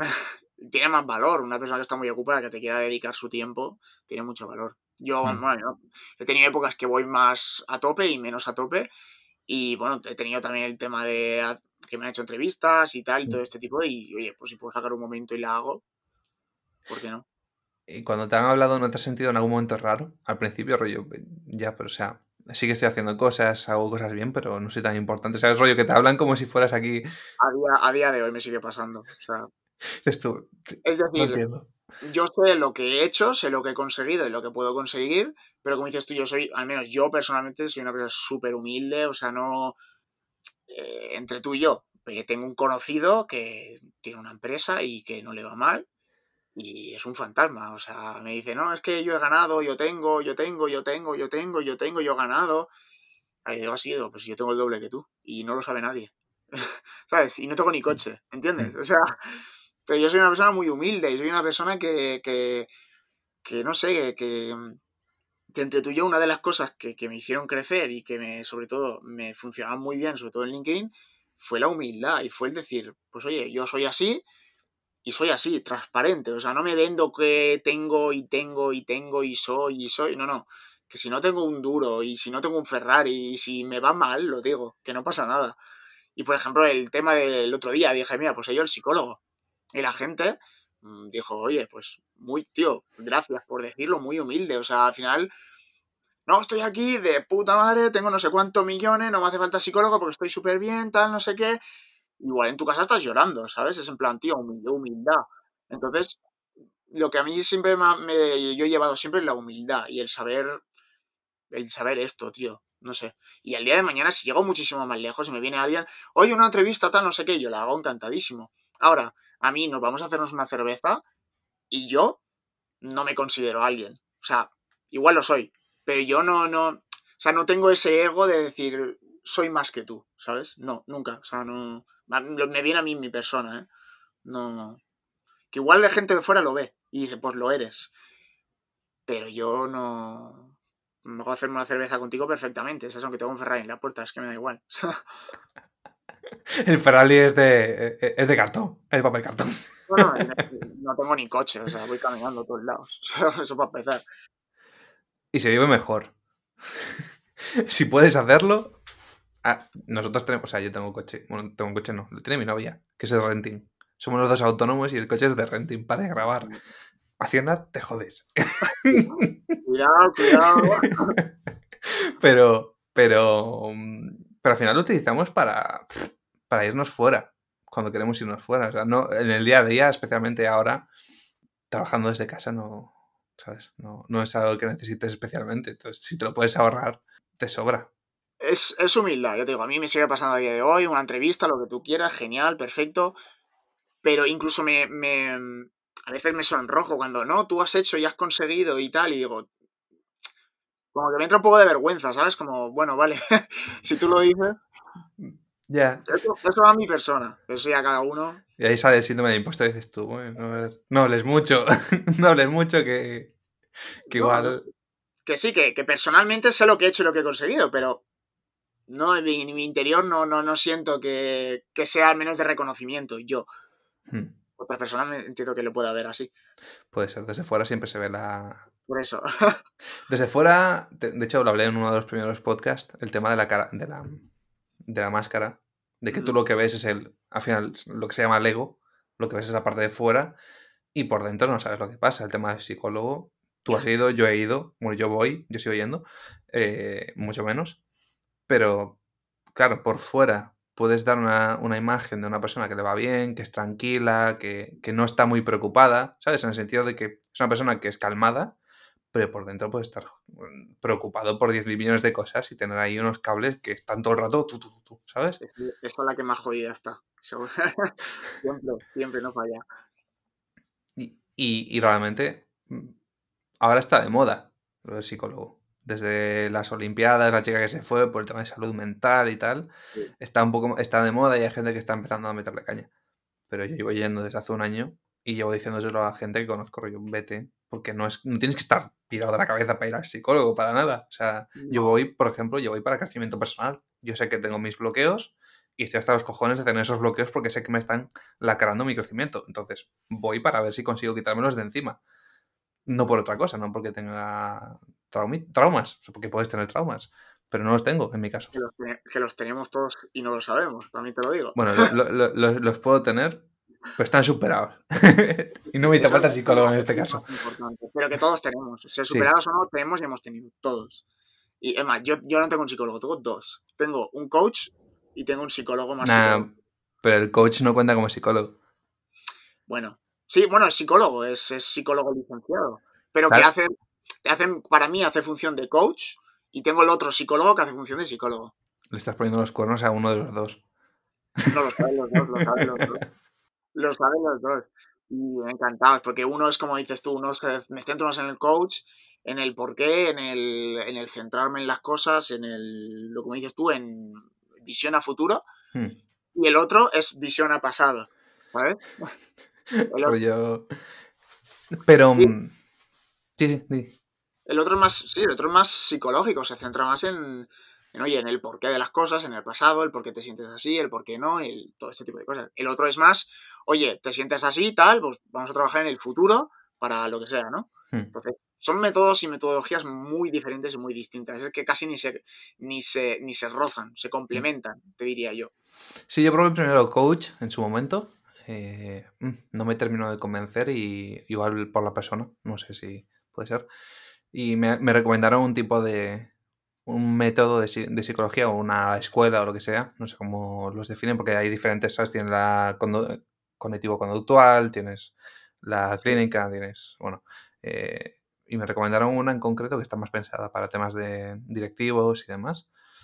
tiene más valor. Una persona que está muy ocupada, que te quiera dedicar su tiempo, tiene mucho valor. Yo, Hmm. bueno, yo he tenido épocas que voy más a tope y menos a tope. Y bueno, he tenido también el tema de a- que me han hecho entrevistas y tal, y todo este tipo. Y oye, pues si puedo sacar un momento y la hago, ¿por qué no? Y cuando te han hablado, ¿no te has sentido en algún momento raro? Al principio, rollo, ya, pero o sea, sí que estoy haciendo cosas, hago cosas bien, pero no soy tan importante. ¿Sabes? Rollo que te hablan como si fueras aquí. A día, a día de hoy me sigue pasando. O sea, Esto, es no decir, entiendo. yo sé lo que he hecho, sé lo que he conseguido y lo que puedo conseguir, pero como dices tú, yo soy, al menos yo personalmente, soy una persona súper humilde, o sea, no, eh, entre tú y yo, eh, tengo un conocido que tiene una empresa y que no le va mal y es un fantasma, o sea, me dice, no, es que yo he ganado, yo tengo, yo tengo, yo tengo, yo tengo, yo tengo, yo he ganado. Ahí digo así, digo, pues yo tengo el doble que tú y no lo sabe nadie, ¿sabes? Y no tengo ni coche, ¿entiendes? Hmm. O sea, pero yo soy una persona muy humilde y soy una persona que, que, que no sé, que, que, que entre tú y yo una de las cosas que, que me hicieron crecer y que me, sobre todo me funcionaban muy bien, sobre todo en LinkedIn, fue la humildad y fue el decir, pues oye, yo soy así y soy así, transparente, o sea, no me vendo que tengo y tengo y tengo y soy y soy, no, no, que si no tengo un duro y si no tengo un Ferrari y si me va mal, lo digo, que no pasa nada. Y por ejemplo, el tema del otro día, dije, mira, pues he ido al psicólogo. Y la gente mm, dijo, oye, pues muy, tío, gracias por decirlo, muy humilde. O sea, al final, no, estoy aquí de puta madre, tengo no sé cuántos millones, no me hace falta psicólogo porque estoy súper bien, tal, no sé qué. Igual en tu casa estás llorando, ¿sabes? Es en plan, tío, humildad, humildad. Entonces, lo que a mí siempre me, me- yo he llevado siempre es la humildad y el saber, el saber esto, tío. No sé. Y al día de mañana, si llego muchísimo más lejos y me viene alguien, oye, una entrevista, tal, no sé qué, yo la hago encantadísimo. Ahora, a mí nos vamos a hacernos una cerveza y yo no me considero alguien. O sea, igual lo soy, pero yo no, no, o sea, no tengo ese ego de decir, soy más que tú, ¿sabes? No, nunca. O sea, no, me viene a mí mi persona, ¿eh? No, que igual la gente de fuera lo ve y dice, pues lo eres. Pero yo no... Me puedo hacerme una cerveza contigo perfectamente. Esas aunque tengo un Ferrari en la puerta, es que me da igual. El Ferrari es de, es de cartón, es de papel cartón. No, no, no tengo ni coche, o sea, voy caminando a todos lados. Eso para empezar. Y se vive mejor. Si puedes hacerlo. Ah, nosotros tenemos, o sea, yo tengo coche. Bueno, tengo un coche no, lo tiene mi novia, que es de renting. Somos los dos autónomos y el coche es de renting para grabar. Hacienda, te jodes. Cuidado, cuidado. Pero, pero, mm, pero al final lo utilizamos para, para irnos fuera, cuando queremos irnos fuera. O sea, no, en el día a día, especialmente ahora, trabajando desde casa, no, ¿sabes? No, no es algo que necesites especialmente. Entonces, si te lo puedes ahorrar, te sobra. Es, es humildad, yo te digo, a mí me sigue pasando a día de hoy, una entrevista, lo que tú quieras, genial, perfecto. Pero incluso me, me a veces me sonrojo cuando, no, tú has hecho y has conseguido y tal, y digo, como que me entra un poco de vergüenza, ¿sabes? Como, bueno, vale, si tú lo dices, Ya. eso, eso va a mi persona, eso ya cada uno. Y ahí sale el síndrome de impostor y dices tú, bueno, no, hables- no hables mucho, no hables mucho que, que No, no, igual... que sí, que, que personalmente sé lo que he hecho y lo que he conseguido, pero no, en mi, en mi interior no, no, no siento que, que sea al menos de reconocimiento. Yo, hmm, otras personas me entiendo que lo pueda ver así. puede ser, desde fuera siempre se ve la... Por eso. Desde fuera, de, de hecho lo hablé en uno de los primeros podcasts, el tema de la cara, de la, de la máscara. De que tú Ujú. lo que ves es el, al final, lo que se llama el ego, lo que ves es la parte de fuera y por dentro no sabes lo que pasa. El tema del psicólogo, tú has Ya. ido, yo he ido, bueno, yo voy, yo sigo yendo, eh, mucho menos, pero claro, por fuera puedes dar una, una imagen de una persona que le va bien, que es tranquila, que, que no está muy preocupada, ¿sabes? En el sentido de que es una persona que es calmada, pero por dentro puede estar mm, preocupado por diez mil millones de cosas y tener ahí unos cables que están todo el rato, tú, tú, tú, tú, ¿sabes? Es, esa es la que más jodida está. Seguro. Siempre, siempre no falla. Y, y, y realmente mm, ahora está de moda lo del psicólogo. Desde las Olimpiadas, la chica que se fue por el tema de salud mental y tal, Sí. está un poco, está de moda y hay gente que está empezando a meterle caña. Pero yo llevo yendo desde hace un año y llevo diciéndoselo a gente que conozco, rollo, vete, porque no es, no tienes que estar pirado de la cabeza para ir al psicólogo, para nada. O sea, yo No, voy, por ejemplo, yo voy para crecimiento personal. Yo sé que tengo mis bloqueos y estoy hasta los cojones de tener esos bloqueos porque sé que me están lacrando mi crecimiento. Entonces, voy para ver si consigo quitármelos de encima. No por otra cosa, no porque tenga traumi- traumas, porque puedes tener traumas, pero no los tengo en mi caso. que los, te- que los tenemos todos y no lo sabemos, también te lo digo. Bueno, lo- lo- lo- lo- los puedo tener, pero están superados. Y no me hizo Eso es falta lo, psicólogo en eso este es lo caso. más importante. Pero que todos tenemos. Ser Sí. superados o no, tenemos y hemos tenido. Todos. Y es más, yo, yo no tengo un psicólogo, tengo dos. Tengo un coach y tengo un psicólogo más psicólogo. Nah, pero el coach no cuenta como psicólogo. Bueno, sí, bueno, es psicólogo, es, es psicólogo licenciado. Pero que Claro, hace, hacen, para mí hace función de coach y tengo el otro psicólogo que hace función de psicólogo. le estás poniendo los cuernos a uno de los dos. No lo saben los dos, lo saben los dos. Lo saben los dos. Y encantados, porque uno es como dices tú, uno se, me centro más en el coach, en el porqué, en el, en el centrarme en las cosas, en el, lo que me dices tú, en visión a futuro, Hmm. y el otro es visión a pasado, ¿sabes? El, o- Rollo. Pero. sí, mm, Sí, sí, sí. el otro es más, sí, el otro es más psicológico, se centra más en, en, oye, en el porqué de las cosas, en el pasado, el por qué te sientes así, el por qué no, el, todo este tipo de cosas. El otro es más, oye, te sientes así, tal, pues vamos a trabajar en el futuro para lo que sea, ¿no? Hmm. Entonces, son métodos y metodologías muy diferentes y muy distintas. Es que casi ni se, ni se, ni se rozan, se Hmm. complementan, te diría yo. Sí, yo probé primero coach en su momento. eh, mm, no me terminó de convencer y igual por la persona, no sé si puede ser. Y me, me recomendaron un tipo de, un método de, psi- de psicología o una escuela o lo que sea, no sé cómo los definen porque hay diferentes, ¿sabes? Tienes la condu- cognitivo-conductual, tienes la Sí. clínica, tienes, bueno, eh, y me recomendaron una en concreto que está más pensada para temas de directivos y demás.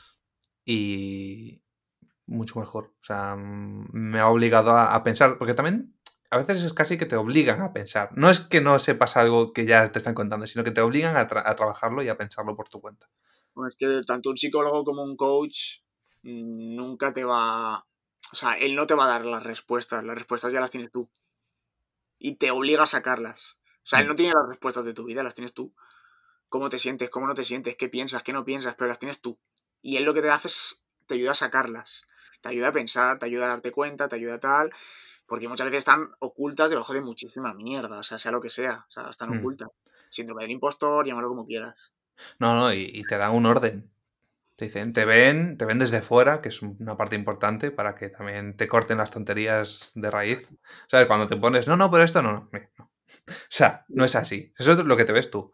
Y mucho mejor. O sea, mm, me ha obligado a, a pensar, porque también a veces es casi que te obligan a pensar. No es que no sepas algo que ya te están contando, sino que te obligan a, tra- a trabajarlo y a pensarlo por tu cuenta. Bueno, es que tanto un psicólogo como un coach mm, nunca te va... O sea, él no te va a dar las respuestas, las respuestas ya las tienes tú. Y te obliga a sacarlas. O sea, él Mm, no tiene las respuestas de tu vida, las tienes tú. Cómo te sientes, cómo no te sientes, qué piensas, qué no piensas, pero las tienes tú. Y él lo que te hace es, te ayuda a sacarlas. Te ayuda a pensar, te ayuda a darte cuenta, te ayuda a tal. Porque muchas veces están ocultas debajo de muchísima mierda, o sea, sea lo que sea. O sea, están mm. ocultas. Síndrome del impostor, llámalo como quieras. No, no, y, y te dan un orden. Te dicen, te ven, te ven desde fuera, que es una parte importante para que también te corten las tonterías de raíz. ¿Sabes? Cuando te pones, no, no, pero esto no, no. eh, no. O sea, no es así. Eso es lo que te ves tú.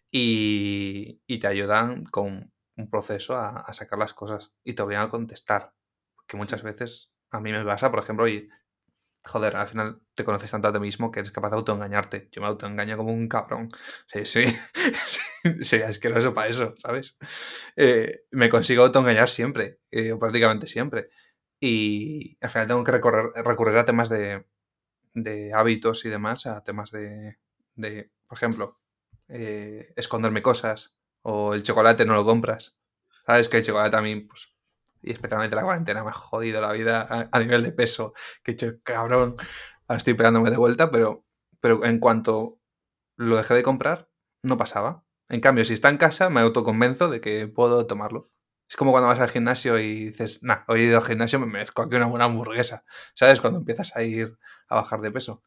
Y, y te ayudan con un proceso a, a sacar las cosas y te obligan a contestar. Que muchas veces a mí me pasa, por ejemplo, y joder, al final te conoces tanto a ti mismo que eres capaz de autoengañarte. Yo me autoengaño como un cabrón. Sí, sí. Soy asqueroso para eso, ¿sabes? Eh, me consigo autoengañar siempre, eh, o prácticamente siempre. Y al final tengo que recorrer, recurrir a temas de, de hábitos y demás, a temas de, de por ejemplo, eh, esconderme cosas o el chocolate no lo compras. Sabes que el chocolate a mí, pues, y especialmente la cuarentena, me ha jodido la vida a, a nivel de peso. Que he hecho, cabrón, ahora estoy pegándome de vuelta, pero, pero en cuanto lo dejé de comprar, no pasaba. En cambio, si está en casa, me autoconvenzo de que puedo tomarlo. Es como cuando vas al gimnasio y dices, nah, hoy he ido al gimnasio, me merezco aquí una buena hamburguesa. ¿Sabes? Cuando empiezas a ir a bajar de peso.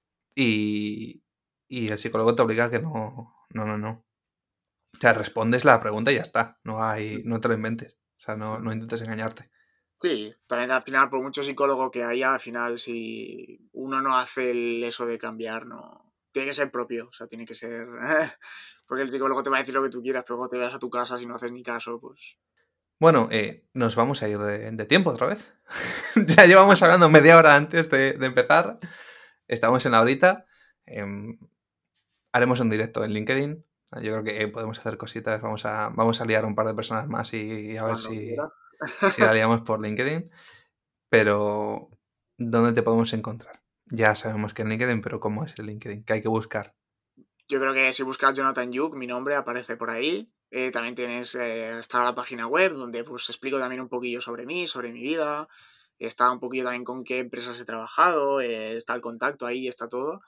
Y, y el psicólogo te obliga a que no, no, no, no. O sea, respondes la pregunta y ya está. No hay, no te lo inventes. O sea, no, no intentes engañarte. Sí, también al final, por mucho psicólogo que haya, al final, si uno no hace el eso de cambiar, no. Tiene que ser propio, o sea, tiene que ser. Porque el psicólogo te va a decir lo que tú quieras, pero cuando te vas a tu casa, si no haces ni caso, pues. Bueno, eh, nos vamos a ir de, de tiempo otra vez. Ya llevamos hablando media hora antes de, de empezar. Estamos en la horita. Em, haremos un directo en LinkedIn. Yo creo que podemos hacer cositas. Vamos a, vamos a liar un par de personas más y, y a ver Cuando si, quieras. si la liamos por LinkedIn. Pero, ¿dónde te podemos encontrar? Ya sabemos que en LinkedIn, pero ¿cómo es el LinkedIn? ¿Qué hay que buscar? Yo creo que si buscas Jonathan Yuk, mi nombre aparece por ahí. Eh, también tienes, eh, está la página web donde pues explico también un poquillo sobre mí, sobre mi vida. Está un poquillo también con qué empresas he trabajado, eh, está el contacto ahí, está todo.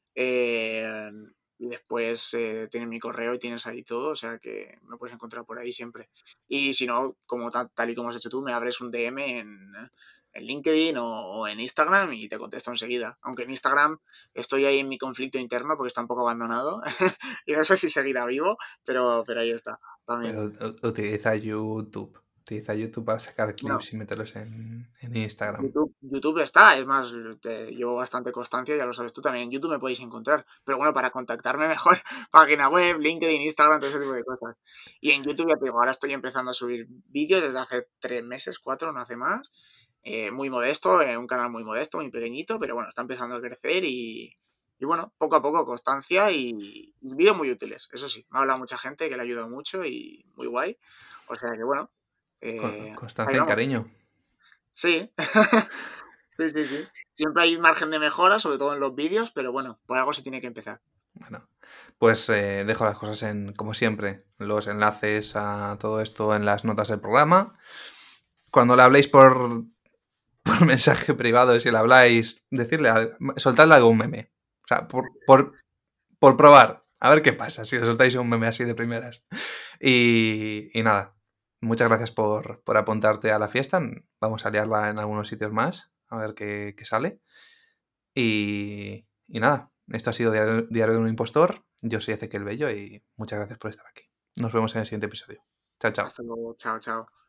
Eh, y después eh, tienes mi correo y tienes ahí todo, o sea que me puedes encontrar por ahí siempre. Y si no, como tal, tal y como has hecho tú, me abres un D M en, en LinkedIn o, o en Instagram y te contesto enseguida. Aunque en Instagram estoy ahí en mi conflicto interno porque está un poco abandonado y no sé si seguirá vivo, pero, pero ahí está, también. Pero u- utiliza YouTube. Utiliza YouTube para sacar Bueno, clips y meterlos en, en Instagram. YouTube, YouTube está, es más, te llevo bastante constancia, ya lo sabes tú, también en YouTube me podéis encontrar. Pero bueno, para contactarme mejor, página web, LinkedIn, Instagram, todo ese tipo de cosas. Y en YouTube ya te digo, ahora estoy empezando a subir vídeos desde hace tres meses, cuatro, no hace más. Eh, muy modesto, eh, un canal muy modesto, muy pequeñito, pero bueno, está empezando a crecer y, y bueno, poco a poco constancia y, y vídeos muy útiles. Eso sí, me ha hablado mucha gente que le ha ayudado mucho y muy guay. O sea que bueno, Con- eh, ahí constancia y vamos. cariño. Sí. Sí, sí, sí. Siempre hay margen de mejora, sobre todo en los vídeos, pero bueno, por algo se tiene que empezar. Bueno, pues eh, dejo las cosas en, como siempre, los enlaces a todo esto en las notas del programa. Cuando le habléis por, por mensaje privado, si le habláis, decirle, al- soltadle algún meme. O sea, por, por, por probar. A ver qué pasa si le soltáis un meme así de primeras. Y, y nada, muchas gracias por, por apuntarte a la fiesta. Vamos a liarla en algunos sitios más, a ver qué, qué sale. Y, y nada, esto ha sido Diario, Diario de un Impostor. Yo soy Ezequiel Bello y muchas gracias por estar aquí. Nos vemos en el siguiente episodio. Chao, chao. Hasta luego, chao, chao.